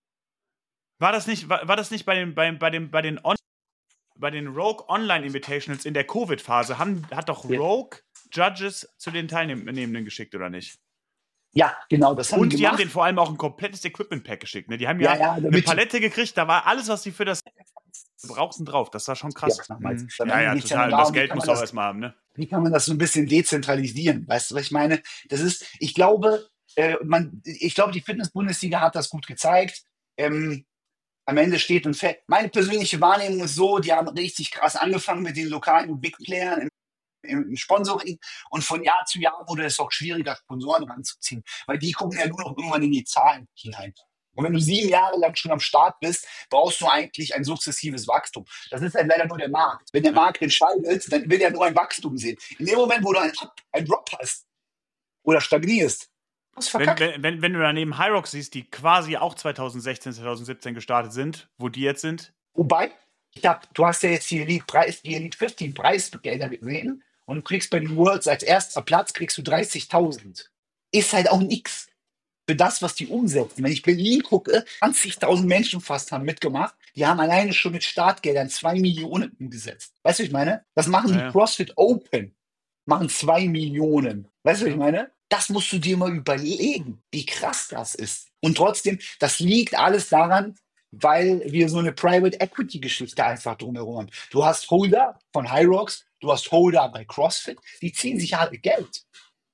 [SPEAKER 2] War das nicht, war, war das nicht bei den, bei, bei den, bei den, On bei den Rogue Online Invitationals in der Covid-Phase, haben, hat doch Rogue Judges zu den Teilnehmenden geschickt, oder nicht?
[SPEAKER 1] Ja, genau, das haben die
[SPEAKER 2] Und die haben denen
[SPEAKER 1] gemacht.
[SPEAKER 2] vor allem auch ein komplettes Equipment-Pack geschickt. Ne? Die haben
[SPEAKER 1] Ja,
[SPEAKER 2] ja
[SPEAKER 1] ja,
[SPEAKER 2] eine
[SPEAKER 1] damit die,
[SPEAKER 2] Palette gekriegt, da war alles, was sie für das brauchten, drauf. Das war schon
[SPEAKER 1] ja,
[SPEAKER 2] krass.
[SPEAKER 1] damals.
[SPEAKER 2] Mhm.
[SPEAKER 1] Am
[SPEAKER 2] Ja,
[SPEAKER 1] Ende
[SPEAKER 2] ja,
[SPEAKER 1] geht es ja nur
[SPEAKER 2] total. Und das
[SPEAKER 1] darum, wie
[SPEAKER 2] Geld
[SPEAKER 1] kann
[SPEAKER 2] musst
[SPEAKER 1] man
[SPEAKER 2] du auch
[SPEAKER 1] das
[SPEAKER 2] erstmal haben, ne?
[SPEAKER 1] wie kann man das so ein bisschen dezentralisieren? Weißt du, was ich meine? Das ist, ich glaube, äh, man, ich glaube, die Fitness-Bundesliga hat das gut gezeigt. Ähm, am Ende steht und fällt. Meine persönliche Wahrnehmung ist so, die haben richtig krass angefangen mit den lokalen Big Playern im, im Sponsoring und von Jahr zu Jahr wurde es auch schwieriger, Sponsoren ranzuziehen, weil die gucken ja nur noch irgendwann in die Zahlen hinein. Und wenn du sieben Jahre lang schon am Start bist, brauchst du eigentlich ein sukzessives Wachstum. Das ist dann leider nur der Markt. Wenn der
[SPEAKER 2] Ja.
[SPEAKER 1] Markt entscheidet, dann will er nur ein Wachstum sehen. In dem Moment, wo du einen, Up, einen Drop hast oder stagnierst, hast du
[SPEAKER 2] Wenn,
[SPEAKER 1] verkackt.
[SPEAKER 2] wenn, wenn, wenn du daneben Hyrox siehst, die quasi auch zwanzig sechzehn, zwanzig siebzehn gestartet sind, wo die jetzt sind.
[SPEAKER 1] Wobei, ich hab, du hast ja jetzt die Elite, Preis, die Elite fünfzehn Preisgelder gesehen und du kriegst bei den Worlds als erster Platz kriegst du dreißigtausend. Ist halt auch nix für das, was die umsetzen. Wenn ich Berlin gucke, zwanzigtausend Menschen fast haben mitgemacht. Die haben alleine schon mit Startgeldern zwei Millionen umgesetzt. Weißt du, was ich meine? Das machen die
[SPEAKER 2] Naja,
[SPEAKER 1] CrossFit Open. Machen zwei Millionen. Weißt du, was ich
[SPEAKER 2] ja.
[SPEAKER 1] meine? Das musst du dir mal überlegen, wie krass das ist. Und trotzdem, das liegt alles daran, weil wir so eine Private Equity Geschichte einfach drumherum haben. Du hast Holder von Hyrox, du hast Holder bei CrossFit, die ziehen sich halt Geld.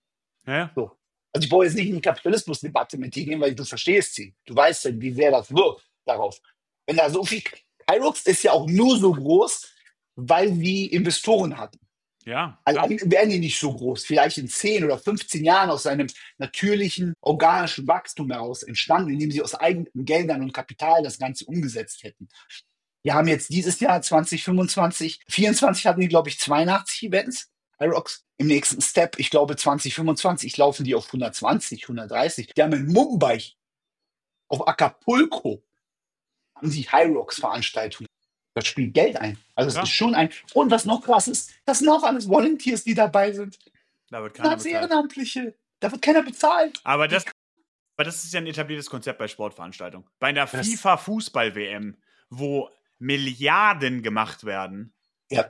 [SPEAKER 2] Naja.
[SPEAKER 1] So. Also ich brauche jetzt nicht in die Kapitalismusdebatte mit dir gehen, weil du verstehst sie. Du weißt ja, wie sehr das wirkt darauf. Wenn da so viel, Hyrox ist ja auch nur so groß, weil sie Investoren hatten.
[SPEAKER 2] Ja, klar.
[SPEAKER 1] Allein werden die nicht so groß. Vielleicht in zehn oder fünfzehn Jahren aus einem natürlichen, organischen Wachstum heraus entstanden, indem sie aus eigenen Geldern und Kapital das Ganze umgesetzt hätten. Wir haben jetzt dieses Jahr zwanzig fünfundzwanzig, vierundzwanzig hatten die, glaube ich, zweiundachtzig Events. Hyrox. Im nächsten Step, ich glaube zwanzig fünfundzwanzig laufen die auf hundertzwanzig, hundertdreißig. Die haben in Mumbai, auf Acapulco, haben sie Hyrox-Veranstaltungen. Das spielt Geld ein. Also es ist
[SPEAKER 2] Klar.
[SPEAKER 1] schon ein. Und was noch krass ist, das sind auch alles Volunteers, die dabei sind.
[SPEAKER 2] Da wird
[SPEAKER 1] Da
[SPEAKER 2] keiner
[SPEAKER 1] hat
[SPEAKER 2] bezahlt.
[SPEAKER 1] Ehrenamtliche. Da wird keiner bezahlt.
[SPEAKER 2] Aber das, aber das ist ja ein etabliertes Konzept bei Sportveranstaltungen. Bei einer
[SPEAKER 1] Das,
[SPEAKER 2] FIFA-Fußball-W M, wo Milliarden gemacht werden,
[SPEAKER 1] ja,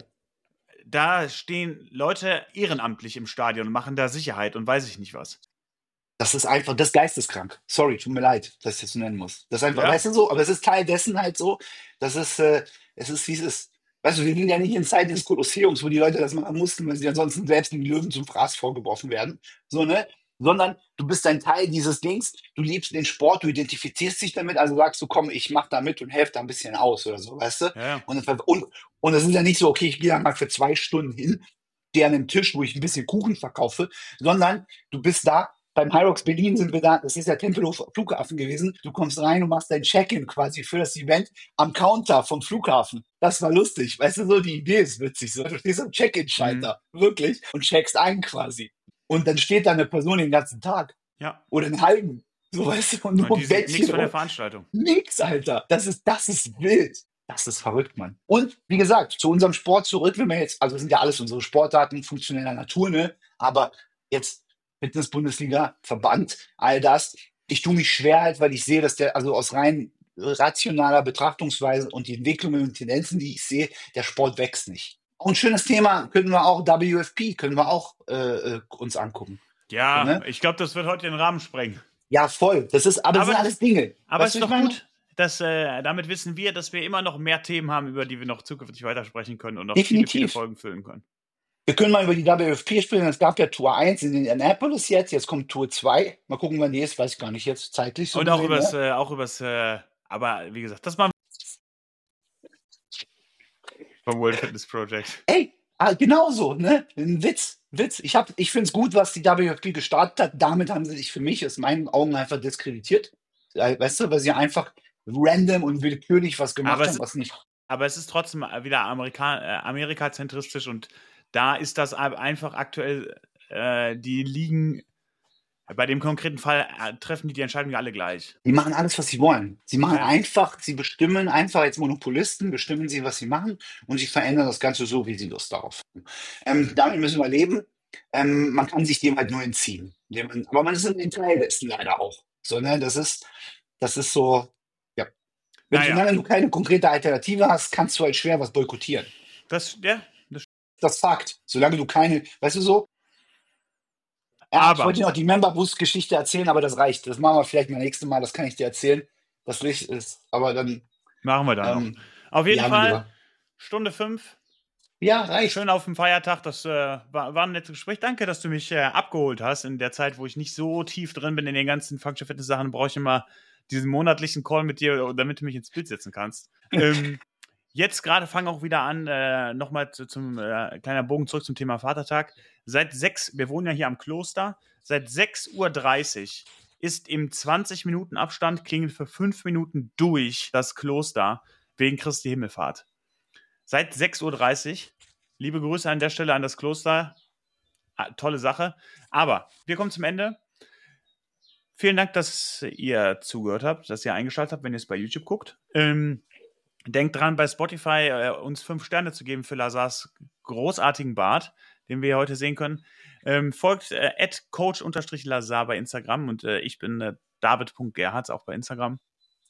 [SPEAKER 2] da stehen Leute ehrenamtlich im Stadion und machen da Sicherheit und weiß ich nicht was.
[SPEAKER 1] das ist einfach, das ist geisteskrank. Sorry, tut mir leid, dass ich das so nennen muss. Das ist einfach,
[SPEAKER 2] Ja,
[SPEAKER 1] weißt du so, aber es ist Teil dessen halt so, dass es, äh, es ist, wie es ist. Weißt du, wir sind ja nicht in Zeiten des Kolosseums, wo die Leute das machen mussten, weil sie ansonsten selbst in die Löwen zum Fraß vorgeworfen werden. So, ne? Sondern du bist ein Teil dieses Dings, du liebst den Sport, du identifizierst dich damit, also sagst du, komm, ich mach da mit und helfe da ein bisschen aus oder so, weißt du?
[SPEAKER 2] ja, ja.
[SPEAKER 1] Und, das- und, und das ist ja nicht so, okay, ich gehe da mal für zwei Stunden hin, stehe an einem Tisch, wo ich ein bisschen Kuchen verkaufe, sondern du bist da, beim Hyrox Berlin sind wir da, das ist ja Tempelhofer Flughafen gewesen. Du kommst rein und machst dein Check-in quasi für das Event am Counter vom Flughafen. Das war lustig. Weißt du, so die Idee ist witzig. So, du stehst am Check-in-Schalter, mhm. wirklich, und checkst ein quasi. Und dann steht da eine Person den ganzen Tag.
[SPEAKER 2] Ja.
[SPEAKER 1] Oder einen halben. So, weißt du, und nur
[SPEAKER 2] und nichts von der Veranstaltung.
[SPEAKER 1] Nix, Alter. Das ist, das ist wild. Das ist verrückt, Mann. Und wie gesagt, zu unserem Sport zurück, wenn wir jetzt, also sind ja alles unsere Sportarten funktioneller Natur, ne? Aber jetzt Fitness-Bundesliga, Verband, all das. Ich tue mich schwer halt, weil ich sehe, dass der, also aus rein rationaler Betrachtungsweise und die Entwicklungen und Tendenzen, die ich sehe, der Sport wächst nicht. Auch ein schönes Thema können wir auch, W F P, können wir auch äh, uns angucken.
[SPEAKER 2] Ja, so, ne? Ich glaube, das wird heute den Rahmen sprengen.
[SPEAKER 1] Ja, voll. Das ist, aber, aber das sind alles Dinge.
[SPEAKER 2] Aber es ist doch gut. Das, äh, damit wissen wir, dass wir immer noch mehr Themen haben, über die wir noch zukünftig weitersprechen können und noch
[SPEAKER 1] Definitiv.
[SPEAKER 2] viele, viele Folgen füllen können.
[SPEAKER 1] Wir können mal über die W F P spielen. Es gab ja Tour eins in Indianapolis jetzt. Jetzt kommt Tour zwei. Mal gucken, wann die ist. Weiß ich gar nicht jetzt zeitlich. So
[SPEAKER 2] und auch übers, äh, auch übers, äh, aber wie gesagt, das machen wir vom World Fitness Project.
[SPEAKER 1] Ey, ah, genauso, ne? Ein Witz. Witz. Ich, hab, ich finde es gut, was die W F P gestartet hat. Damit haben sie sich für mich aus meinen Augen einfach diskreditiert. Weißt du, weil sie einfach random und willkürlich was gemacht
[SPEAKER 2] aber
[SPEAKER 1] haben,
[SPEAKER 2] es,
[SPEAKER 1] was nicht.
[SPEAKER 2] Aber es ist trotzdem wieder Amerika, äh, amerikazentristisch und da ist das einfach aktuell, äh, die liegen, bei dem konkreten Fall äh, treffen die die Entscheidungen alle gleich.
[SPEAKER 1] Die machen alles, was sie wollen. Sie machen
[SPEAKER 2] ja.
[SPEAKER 1] einfach, sie bestimmen einfach als Monopolisten, bestimmen sie, was sie machen und sie verändern das Ganze so, wie sie Lust darauf haben. Ähm, damit müssen wir leben. Ähm, man kann sich dem halt nur entziehen. Dem, aber man ist ein Teil dessen leider auch. So, ne? Das ist, das ist so, ja. Wenn naja. solange du keine konkrete Alternative hast, kannst du halt schwer was boykottieren.
[SPEAKER 2] Das, ja. Das,
[SPEAKER 1] das Fakt. Solange du keine, weißt du so? Ja, aber ich wollte dir noch die Member-Boost-Geschichte erzählen, aber das reicht. Das machen wir vielleicht mal nächstes Mal, das kann ich dir erzählen. Das richtig ist, aber dann.
[SPEAKER 2] Machen wir dann ähm, noch. Auf jeden Fall, lieber. Stunde fünf.
[SPEAKER 1] Ja, reicht.
[SPEAKER 2] Schön auf dem Feiertag, das äh, war, war ein nettes Gespräch. Danke, dass du mich äh, abgeholt hast in der Zeit, wo ich nicht so tief drin bin in den ganzen Function Fitness Sachen. Brauche ich immer diesen monatlichen Call mit dir, damit du mich ins Bild setzen kannst. ähm, jetzt gerade fangen auch wieder an, äh, nochmal zu, zum äh, kleiner Bogen zurück zum Thema Vatertag. Seit sechs, wir wohnen ja hier am Kloster, seit sechs Uhr dreißig ist im zwanzig Minuten Abstand, klingelt für fünf Minuten durch das Kloster wegen Christi Himmelfahrt. Seit sechs Uhr dreißig. Liebe Grüße an der Stelle an das Kloster. Ah, tolle Sache. Aber wir kommen zum Ende. Vielen Dank, dass ihr zugehört habt, dass ihr eingeschaltet habt, wenn ihr es bei YouTube guckt. Ähm, denkt dran, bei Spotify äh, uns fünf Sterne zu geben für Lazars großartigen Bart, den wir hier heute sehen können. Ähm, folgt äh, at coach-lazar bei Instagram und äh, ich bin äh, david punkt gerhardt auch bei Instagram.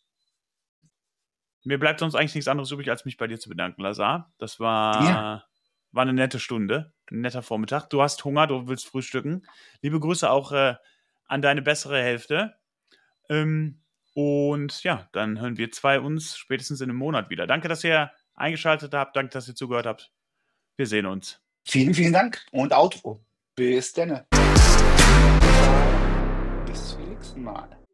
[SPEAKER 2] Mir bleibt sonst eigentlich nichts anderes übrig, als mich bei dir zu bedanken, Lazar. Das war, ja. war eine nette Stunde, ein netter Vormittag. Du hast Hunger, du willst frühstücken. Liebe Grüße auch äh, an deine bessere Hälfte. Ähm, und ja, dann hören wir zwei uns spätestens in einem Monat wieder. Danke, dass ihr eingeschaltet habt. Danke, dass ihr zugehört habt. Wir sehen uns.
[SPEAKER 1] Vielen, vielen Dank und Outro. Bis dann. Bis zum nächsten Mal.